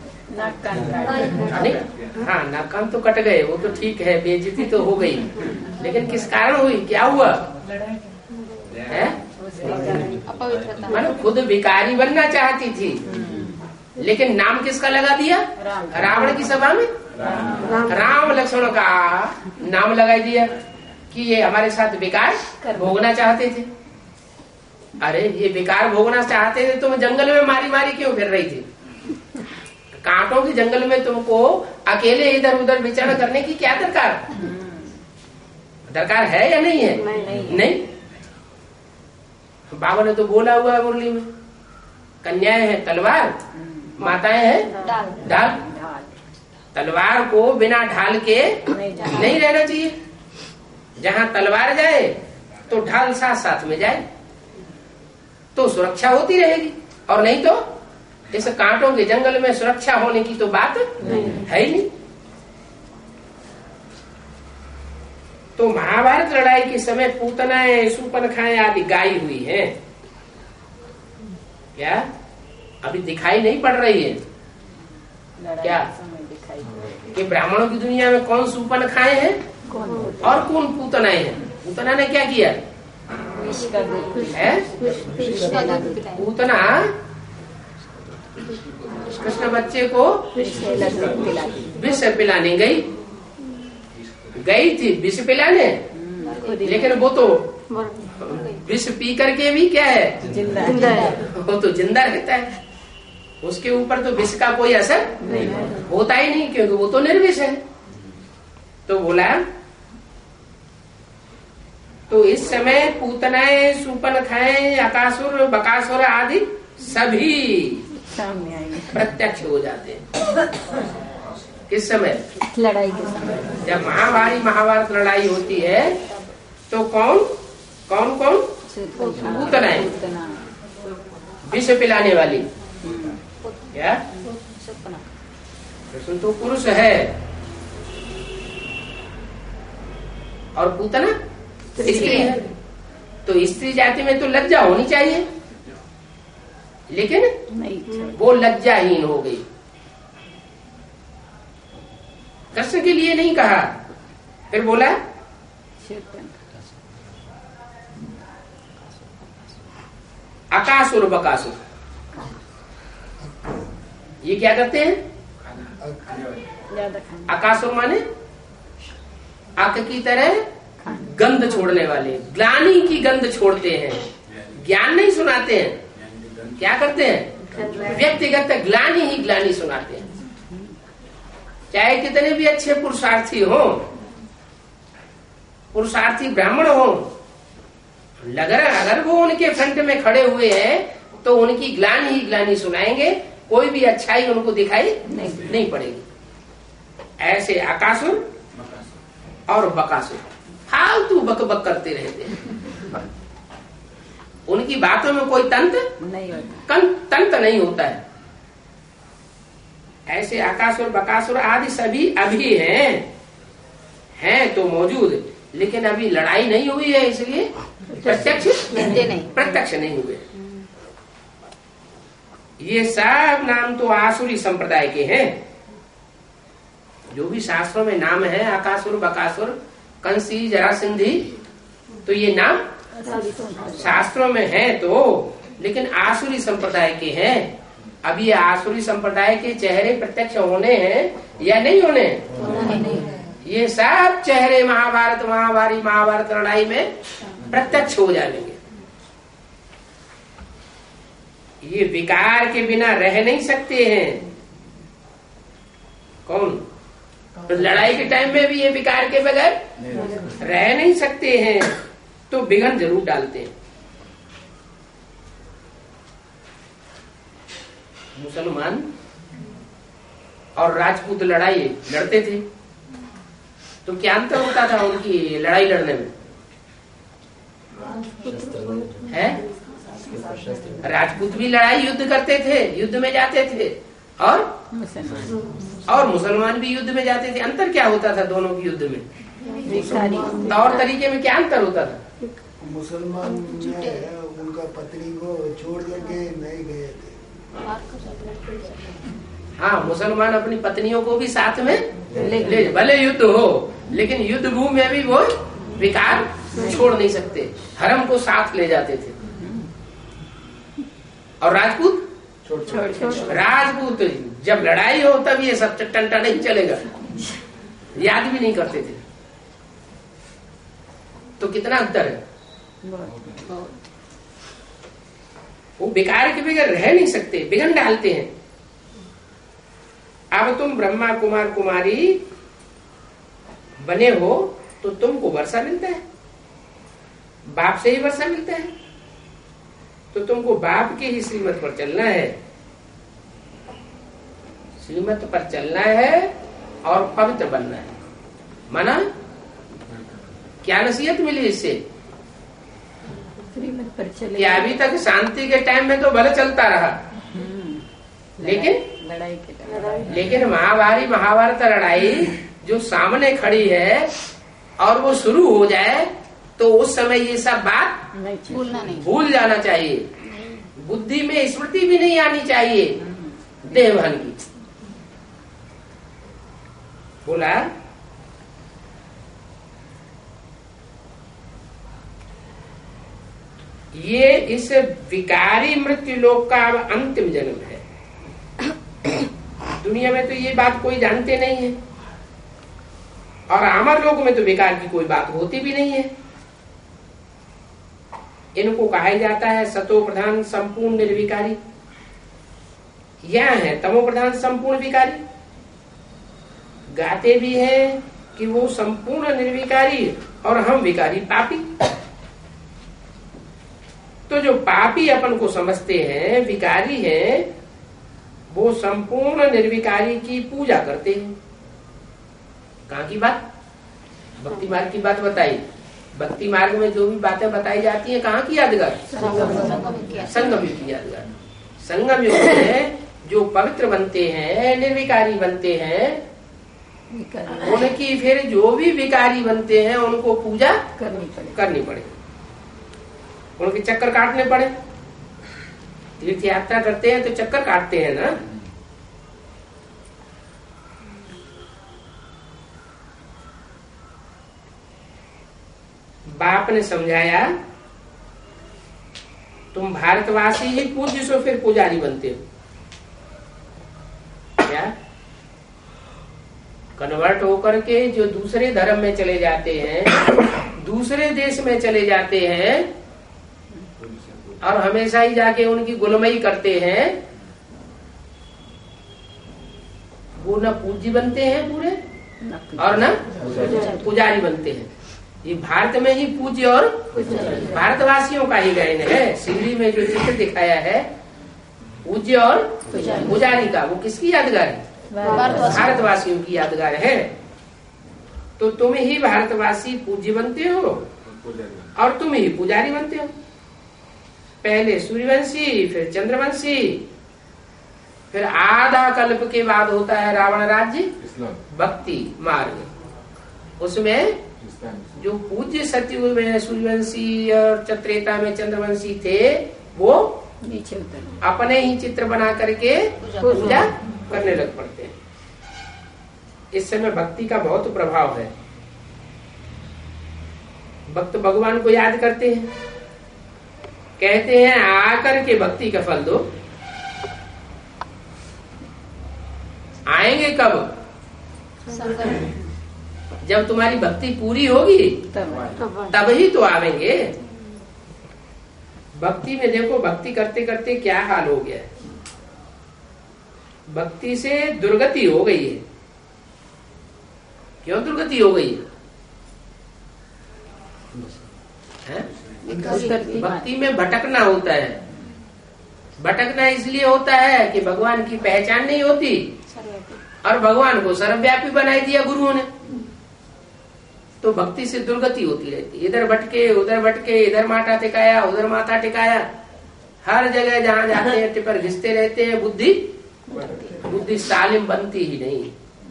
नहीं, हाँ नाक कान तो कट गए, वो तो ठीक है, बेइज्जती तो हो गई, लेकिन किस कारण हुई? क्या हुआ है? अपवित्रता। मानो खुद भिखारी बनना चाहती थी, लेकिन नाम किसका लगा दिया? रावण की सभा में राम लक्ष्मण का नाम लगा दिया कि ये हमारे साथ विकार भोगना चाहते थे। अरे ये विकार भोगना चाहते थे, तुम जंगल में मारी मारी क्यों फिर रही थी? कांटों के जंगल में तुमको अकेले इधर उधर विचरण करने की क्या दरकार दरकार है या नहीं है? नहीं, नहीं। बाबा ने तो बोला हुआ है मुरली में, कन्याएं हैं तलवार, माताएं हैं ढाल। तलवार को बिना ढाल के नहीं रहना चाहिए। जहाँ तलवार जाए तो ढाल साथ साथ में जाए तो सुरक्षा होती रहेगी, और नहीं तो इस कांटों के जंगल में सुरक्षा होने की तो बात है ही नहीं। तो महाभारत लड़ाई के समय पूतनाएं शूर्पणखाएं आदि गाई हुई हैं। क्या अभी दिखाई नहीं पड़ रही है क्या कि ब्राह्मणों की दुनिया में कौन शूर्पणखाएं हैं और कौन पूतनाएं हैं? पूतना ने क्या किया है? पूतना कृष्ण बच्चे को विष पिलाने गई गई थी विष पिलाने, लेकिन वो तो विष पी करके भी क्या है? जिंदा है। वो तो जिंदा रहता है, उसके ऊपर तो विष का कोई असर होता ही नहीं, क्योंकि वो तो निर्विष है। तो बोला तो इस समय पूतनाएं शूर्पणखाएं अकासुर बकासुर आदि सभी सामने आएंगे, प्रत्यक्ष हो जाते हैं। किस समय? लड़ाई के समय। जब महाभारी महाभारत लड़ाई होती है तो कौन कौन कौन? पूतनाएं, विष पिलाने वाली। क्या कृष्ण तो पुरुष है और पूतना स्त्री है, तो स्त्री जाति में तो लज्जा होनी चाहिए, लेकिन नहीं, वो लज्जाहीन हो गई। कृष्ण के लिए नहीं कहा, फिर बोला अकासुर बकासुर। ये क्या करते हैं? अकासुर माने आक की तरह गंध छोड़ने वाले, ग्लानि की गंध छोड़ते हैं, ज्ञान नहीं सुनाते हैं। क्या करते हैं? व्यक्तिगत ग्लानि ही ग्लानि सुनाते हैं। चाहे कितने भी अच्छे पुरुषार्थी हो, पुरुषार्थी ब्राह्मण हो, अगर अगर वो उनके फ्रंट में खड़े हुए हैं तो उनकी ग्लानि ही ग्लानि सुनाएंगे, कोई भी अच्छाई उनको दिखाई नहीं, नहीं पड़ेगी। ऐसे अकासुर और बकासुर फालतू बक बक करते रहते हैं, उनकी बातों में कोई तंत्र नहीं होता, तंत्र नहीं होता है। ऐसे अकासुर बकासुर आदि सभी अभी हैं हैं तो मौजूद, लेकिन अभी लड़ाई नहीं हुई है, इसलिए प्रत्यक्ष नहीं प्रत्यक्ष नहीं हुए। ये सब नाम तो आसुरी संप्रदाय के हैं। जो भी शास्त्रों में नाम है अकासुर बकासुर कंसी जरासंधि, तो ये नाम शास्त्रों में है तो, लेकिन आसुरी संप्रदाय के हैं। अभी आसुरी संप्रदाय के चेहरे प्रत्यक्ष होने हैं या नहीं होने? ये सब चेहरे महाभारत महाभारी महाभारत लड़ाई में प्रत्यक्ष हो जाएंगे। ये विकार के बिना रह नहीं सकते हैं। कौन? तो लड़ाई के टाइम में भी ये विकार के बगैर रह नहीं सकते हैं, तो विघ्न जरूर डालते हैं। मुसलमान और राजपूत लड़ाई लड़ते थे, तो क्या अंतर होता था उनकी लड़ाई लड़ने में? है राजपूत भी लड़ाई युद्ध करते थे, युद्ध में जाते थे, और और मुसलमान भी युद्ध में जाते थे। अंतर क्या होता था दोनों की युद्ध में? तौर तरीके में क्या अंतर होता था? मुसलमान में उनका पत्नी को छोड़ करके नहीं गए थे। हाँ, मुसलमान अपनी पत्नियों को भी साथ में ले, भले युद्ध हो, लेकिन युद्ध भूमि में भी वो विकार छोड़ नहीं सकते, हरम को साथ ले जाते थे। और राजपूत राजपूत जब लड़ाई हो तब ये सब टंटा नहीं चलेगा, याद भी नहीं करते थे। तो कितना अंतर है? वो विकार के बगैर रह नहीं सकते, विघ्न डालते हैं। अब तुम ब्रह्मा कुमार कुमारी बने हो तो तुमको वर्षा मिलता है, बाप से ही वर्षा मिलता है, तो तुमको बाप के ही श्रीमत पर चलना है, श्रीमत पर चलना है और पवित्र बनना है। माना क्या नसीहत मिली इससे? श्रीमत पर चले कि अभी तक शांति के टाइम में तो भले चलता रहा, लेकिन लड़ाई के टाइम लेकिन महाभारी महाभारत लड़ाई जो सामने खड़ी है और वो शुरू हो जाए तो उस समय ये सब बात भूलना नहीं, भूल जाना चाहिए, बुद्धि में स्मृति भी नहीं आनी चाहिए देवहन की। बोला ये इस विकारी मृत्यु लोक का अब अंतिम जन्म है। दुनिया में तो ये बात कोई जानते नहीं है, और अमर लोक में तो विकार की कोई बात होती भी नहीं है। इनको कहा जाता है सतो प्रधान संपूर्ण निर्विकारी, यह है तमो प्रधान संपूर्ण विकारी। गाते भी हैं कि वो संपूर्ण निर्विकारी और हम विकारी पापी। तो जो पापी अपन को समझते हैं, विकारी हैं, वो संपूर्ण निर्विकारी की पूजा करते हैं। कहाँ की बात? भक्ति मार्ग की बात बताई। भक्ति मार्ग में जो भी बातें बताई जाती हैं कहाँ की यादगार? संगम युग की यादगार। संगम युग में जो पवित्र बनते हैं, निर्विकारी बनते हैं, उनकी फिर जो भी विकारी बनते हैं उनको पूजा करनी पड़े करनी पड़े, उनके चक्कर काटने पड़े। तीर्थ यात्रा करते हैं तो चक्कर काटते हैं ना। बाप ने समझाया तुम भारतवासी ही पूज्य सो फिर पुजारी बनते हो। क्या कन्वर्ट होकर के जो दूसरे धर्म में चले जाते हैं, दूसरे देश में चले जाते हैं और हमेशा ही जाके उनकी गुलामी करते हैं, वो न पूज्य बनते हैं पूरे और न पुजारी बनते हैं। ये भारत में ही पूज्य और भारतवासियों का ही गायन है। सीढ़ी में जो चित्र दिखाया है पूज्य और पुजारी का, वो किसकी यादगार है? भारतवासियों की यादगार है। तो तुम ही भारतवासी पूज्य बनते हो और तुम ही पुजारी बनते हो। पहले सूर्यवंशी, फिर चंद्रवंशी, फिर आधा कल्प के बाद होता है रावण राज्य भक्ति मार्ग। उसमें जो पूज्य सतयुग में सूर्यवंशी और त्रेता में चंद्रवंशी थे, वो नीचे उतर अपने ही चित्र बना करके पूजा करने लग पड़ते हैं। इस समय भक्ति का बहुत प्रभाव है। भक्त भगवान को याद करते हैं, कहते हैं आकर के भक्ति का फल दो। आएंगे कब? जब तुम्हारी भक्ति पूरी होगी तब तब ही तो आवेंगे। भक्ति में देखो, भक्ति करते करते क्या हाल हो गया है। भक्ति से दुर्गति हो गई है। क्यों दुर्गति हो गई है? है? भक्ति में भटकना होता है। भटकना इसलिए होता है कि भगवान की पहचान नहीं होती और भगवान को सर्वव्यापी बनाई दिया गुरुओं ने, तो भक्ति से दुर्गति होती रहती। इधर भटके उधर भटके, इधर माथा टिकाया उधर माथा टिकाया, हर जगह जहाँ जाते हैं टिपर घिसते रहते हैं। बुद्धि बुद्धि सालिम बनती ही नहीं।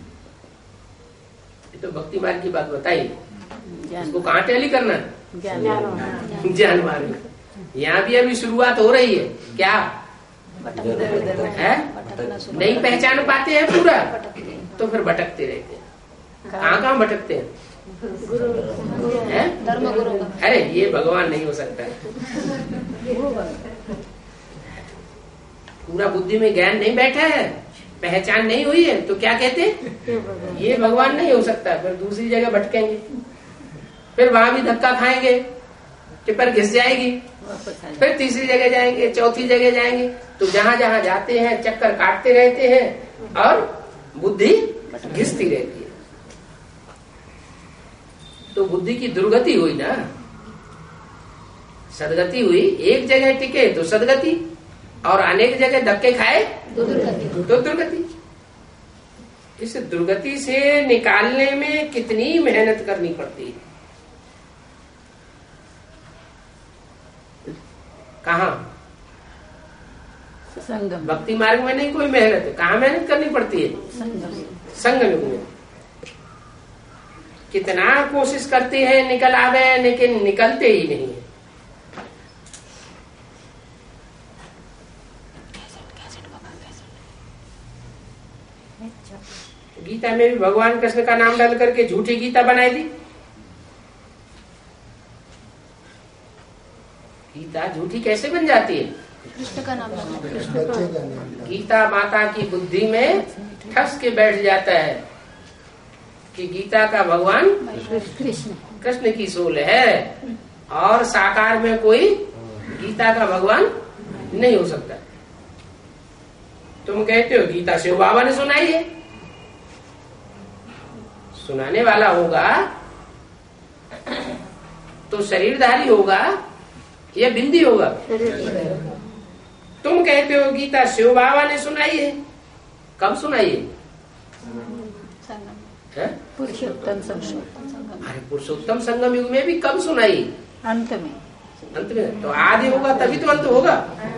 ये तो भक्ति मार्ग की बात बताई। इसको कहाँ टैली करना है? ज्ञान मार्ग। यहाँ भी अभी शुरुआत हो रही है। क्या है? नहीं पहचान पाते हैं पूरा, तो फिर भटकते रहते हैं। कहाँ कहाँ भटकते हैं? धर्म गुरु का। अरे ये भगवान नहीं हो सकता। पूरा बुद्धि में ज्ञान नहीं बैठा है, पहचान नहीं हुई है, तो क्या कहते हैं? ये भगवान नहीं हो सकता। फिर दूसरी जगह भटकेंगे, फिर वहां भी धक्का खाएंगे, टिपर घिस जाएगी, फिर तीसरी जगह जाएंगे, चौथी जगह जाएंगे। तो जहां जहां जाते हैं चक्कर काटते रहते हैं और बुद्धि घिसती रहती है। तो बुद्धि की दुर्गति हुई ना, सदगति हुई। एक जगह टिके तो सदगति, और अनेक जगह धक्के खाए तो दुर्गति। तो दुर्गति। इस दुर्गति से निकालने में कितनी मेहनत करनी पड़ती है। कहाँ? संगम। भक्ति मार्ग में नहीं कोई मेहनत है। कहाँ मेहनत करनी पड़ती है? संगम। संगम में कितना कोशिश करते हैं निकल आवे, लेकिन निकलते ही नहीं है। गीता में भी भगवान कृष्ण का नाम डाल करके झूठी गीता बनाई दी। गीता झूठी कैसे बन जाती है? कृष्ण का नाम गीता माता की बुद्धि में ठस के बैठ जाता है कि गीता का भगवान कृष्ण कृष्ण की सोल है, और साकार में कोई गीता का भगवान नहीं हो सकता। तुम कहते हो गीता शिव बाबा ने सुनाई है। सुनाने वाला होगा तो शरीरधारी होगा या बिंदी होगा? तुम कहते हो गीता शिव बाबा ने सुनाई है। कब सुनाई है? पुरुषोत्तम संगम। अरे पुरुषोत्तम संगम युग में भी कब सुनाई? अंत में। अंत में। तो आदि होगा तभी तो अंत होगा।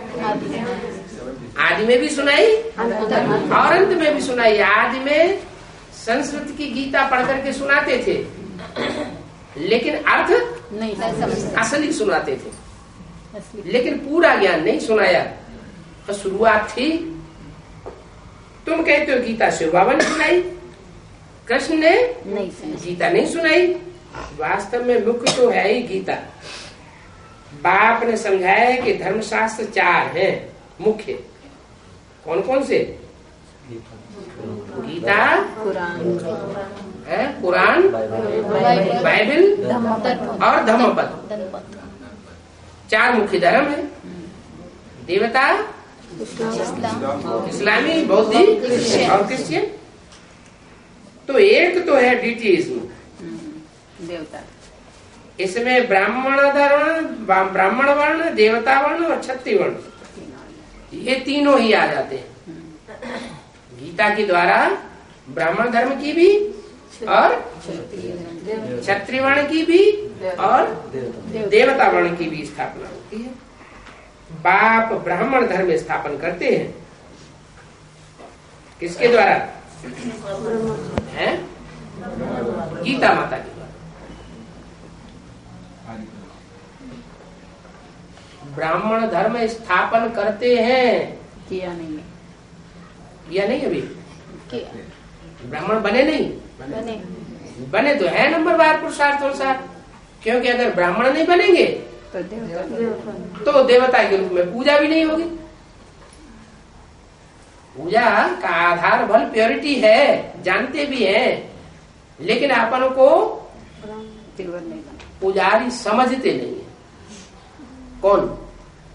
आदि में भी सुनाई और अंत में भी सुनाई। आदि में संस्कृत की गीता पढ़ करके सुनाते थे, लेकिन अर्थ नहीं समझते, असली सुनाते थे, लेकिन पूरा ज्ञान नहीं सुनाया। तो शुरुआत थी। तुम कहते हो गीता शिव बाबा ने सुनाई, कृष्ण ने नहीं गीता नहीं सुनाई। वास्तव में मुख्य तो है ही गीता। बाप ने समझाया है कि धर्मशास्त्र चार हैं मुख्य। कौन कौन से? गीता, कुरान, है कुरान, बाइबल और धम्मपद। चार मुख्य धर्म है। देवता, इस्लामी, बौद्धिक और क्रिश्चियन। तो एक तो है डीटीइज्म, देवता। इसमें ब्राह्मण धर्म, ब्राह्मण वर्ण, देवता वर्ण और क्षत्रिय वर्ण, ये तीनों ही आ जाते हैं गीता के द्वारा। ब्राह्मण धर्म की भी और क्षत्रिय वर्ण की भी और देवता वर्ण की भी स्थापना होती है। बाप ब्राह्मण धर्म स्थापन करते हैं। किसके द्वारा है? गीता माता के द्वारा। ब्राह्मण धर्म स्थापन करते हैं। किया नहीं है। या नहीं? अभी ब्राह्मण बने नहीं? बने बने तो है नंबर बार पुरुषार्थ अनुसार। क्योंकि अगर ब्राह्मण नहीं बनेंगे तो देवता तो देवता के रूप में पूजा भी नहीं होगी। पूजा का आधार बल प्योरिटी है, जानते भी हैं, लेकिन अपन को तिलवर नहीं बना। पुजारी समझते नहीं है। कौन?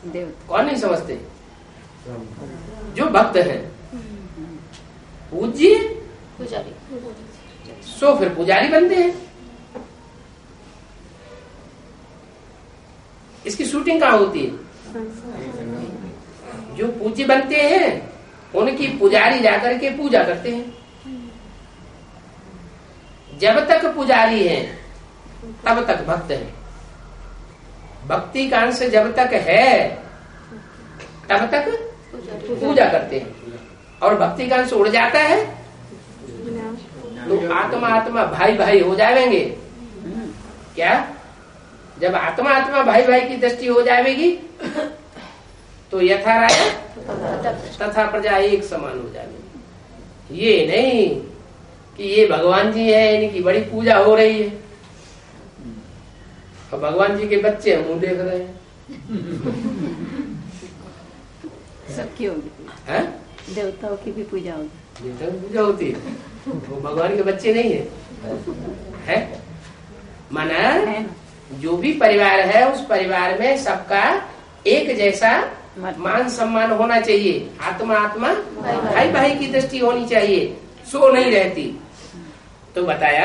देवता कौन नहीं समझते? जो भक्त है। पूज्य पुजारी। सो फिर पुजारी बनते हैं। इसकी शूटिंग कहाँ होती है? जो पूज्य बनते हैं उनकी पुजारी जाकर के पूजा करते हैं। जब तक पुजारी है तब तक भक्त है। भक्ति का अंश जब तक है तब तक पूजा करते हैं, और भक्ति का अंश उड़ जाता है तो आत्मा आत्मा भाई भाई हो जाएंगे। क्या? जब आत्मा आत्मा भाई भाई की दृष्टि हो जाएगी तो यथा राजा तथा प्रजा एक समान हो जाएगी। ये नहीं कि ये भगवान जी है, इनकी बड़ी पूजा हो रही है और भगवान जी के बच्चे मुंह देख रहे हैं। सबकी होगी, हैं? देवताओं की भी पूजा होगी। देवताओं की पूजा होती है, वो भगवान के बच्चे नहीं है, है? माना है जो भी परिवार है उस परिवार में सबका एक जैसा मान सम्मान होना चाहिए। आत्मा आत्मा भाई भाई की दृष्टि होनी चाहिए, सो नहीं रहती। तो बताया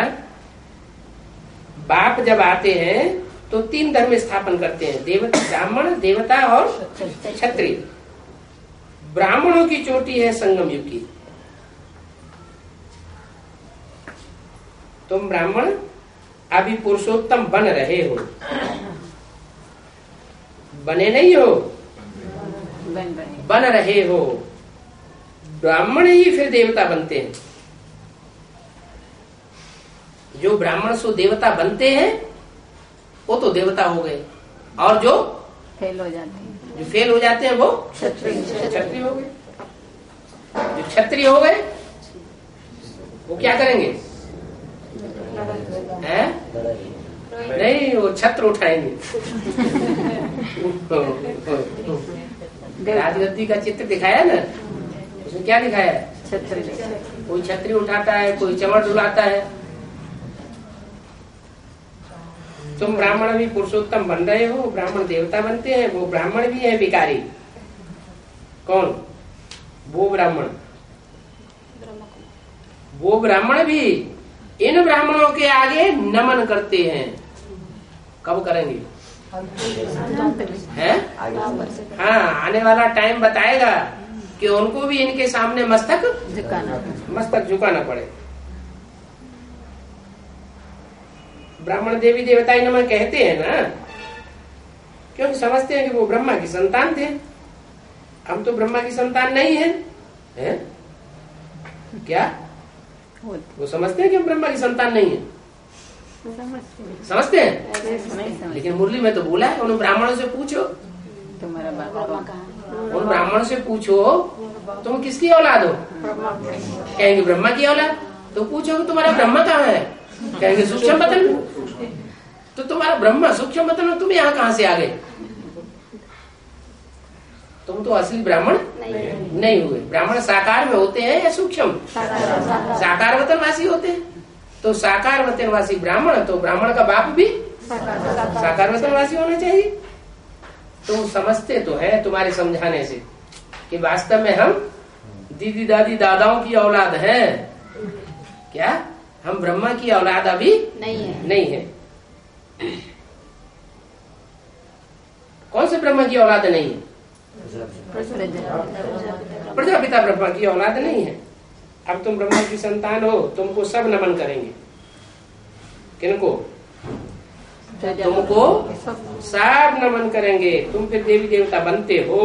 बाप जब आते हैं तो तीन धर्म स्थापन करते हैं, देवता ब्राह्मण देवता और क्षत्रिय। ब्राह्मणों की चोटी है संगम युग की। तुम ब्राह्मण अभी पुरुषोत्तम बन रहे हो, बने नहीं हो, बन रहे बन रहे हो। ब्राह्मण ही फिर देवता बनते हैं। जो ब्राह्मण सो देवता बनते हैं वो तो देवता हो गए, और जो फेल हो जाते हैं, जो फेल हो जाते हैं वो क्षत्रिय क्षत्रिय हो गए। जो क्षत्रिय हो गए वो क्या करेंगे? हैं? नहीं, वो छत्र उठाएंगे। राजगद्दी का चित्र दिखाया ना, उसमें क्या दिखाया है? क्षत्रिय कोई छतरी उठाता है, कोई चमड़ डुलाता है। तुम ब्राह्मण भी पुरुषोत्तम बन रहे हो, ब्राह्मण देवता बनते हैं। वो ब्राह्मण भी है विकारी। कौन? वो ब्राह्मण वो ब्राह्मण भी इन ब्राह्मणों के आगे नमन करते हैं। कब करेंगे? हैं? हाँ, आने वाला टाइम बताएगा कि उनको भी इनके सामने मस्तक झुकाना मस्तक झुकाना पड़े। ब्राह्मण देवी देवता इनमें कहते हैं ना, क्योंकि समझते हैं कि वो ब्रह्मा की संतान थे। हम तो ब्रह्मा की संतान नहीं है, हैं? क्या वो समझते हैं कि हम ब्रह्मा की संतान नहीं है? समझते हैं। नहीं समझ लेकिन मुरली में तो बोला है, उन ब्राह्मणों से पूछो, तुम्हारा बाप उन ब्राह्मणों से पूछो तुम किसकी औलाद हो? कहेंगे ब्रह्मा की औलाद। तो पूछो तुम्हारा ब्रह्मा कहाँ है? कहेंगे सूक्ष्म बतन। तो तुम्हारा ब्रह्मा सूक्ष्म बतन में तुम यहाँ कहाँ से आ गए? तुम तो असली ब्राह्मण नहीं, नहीं हुए। ब्राह्मण साकार में होते हैं या सूक्ष्म? साकार वतनवासी होते हैं। तो साकार वतनवासी ब्राह्मण, तो ब्राह्मण का बाप भी साकार वतनवासी होना चाहिए। तुम समझते तो है तुम्हारे समझाने से कि वास्तव में हम दीदी दादी दादाओं की औलाद हैं। क्या हम ब्रह्मा की औलाद अभी नहीं है। नहीं है। कौन से ब्रह्मा की औलाद नहीं है? प्रजापिता ब्रह्मा की औलाद नहीं है। अब तुम ब्रह्मा की संतान हो, तुमको सब नमन करेंगे। किनको? तुमको सब नमन करेंगे। तुम फिर देवी देवता बनते हो।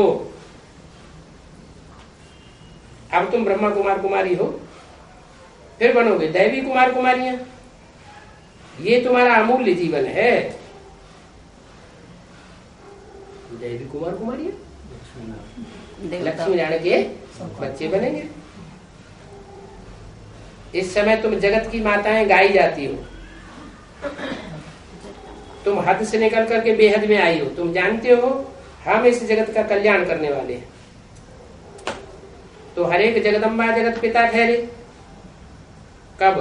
अब तुम ब्रह्मा कुमार कुमारी हो, फिर बनोगे दैवी कुमार कुमारियां। ये तुम्हारा अमूल्य जीवन है। दैवी कुमार कुमारियां लक्ष्मी नारायण के बच्चे बनेंगे। इस समय तुम जगत की माताएं गाई जाती हो। तुम हद से निकल करके बेहद में आई हो। तुम जानते हो हम इस जगत का कल्याण करने वाले हैं। तो हर एक जगदम्बा जगत पिता ठहरे। कब?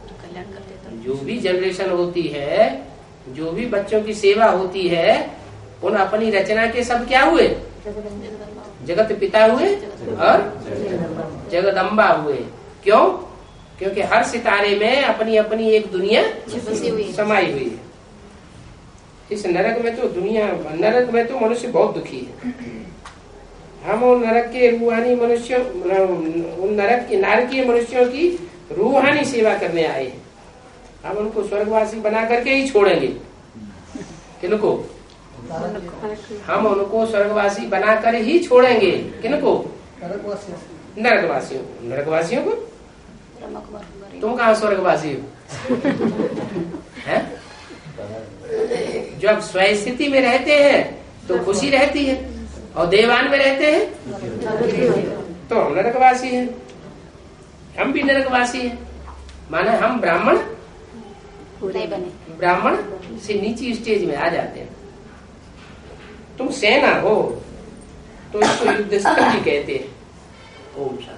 जो भी जनरेशन होती है, जो भी बच्चों की सेवा होती है, उन अपनी रचना के सब क्या हुए? जगत पिता हुए और जगदम्बा हुए। क्यों? क्योंकि हर सितारे में अपनी अपनी एक दुनिया समाई हुई है। इस नरक में तो दुनिया नरक में तो मनुष्य बहुत दुखी है। हम उन नरक के रूहानी मनुष्यों उन नरक के नारकीय मनुष्यों की रूहानी सेवा करने आए हैं। हम उनको स्वर्गवासी बना करके ही छोड़ेंगे। किनको? हम उनको स्वर्गवासी बनाकर ही छोड़ेंगे। किनको? नरकवासियों। नरकवासियों को? तुम कहाँ स्वर्गवासी हो? हैं? जब स्वस्थिति में रहते हैं तो खुशी रहती है, और देवान में रहते हैं तो हम नरकवासी हैं। हम भी नरकवासी हैं। माना हम ब्राह्मण नहीं बने, ब्राह्मण से नीची स्टेज में आ जाते हैं। तुम सेना हो तो इसको युद्ध स्थल भी कहते हैं। ओम शांति।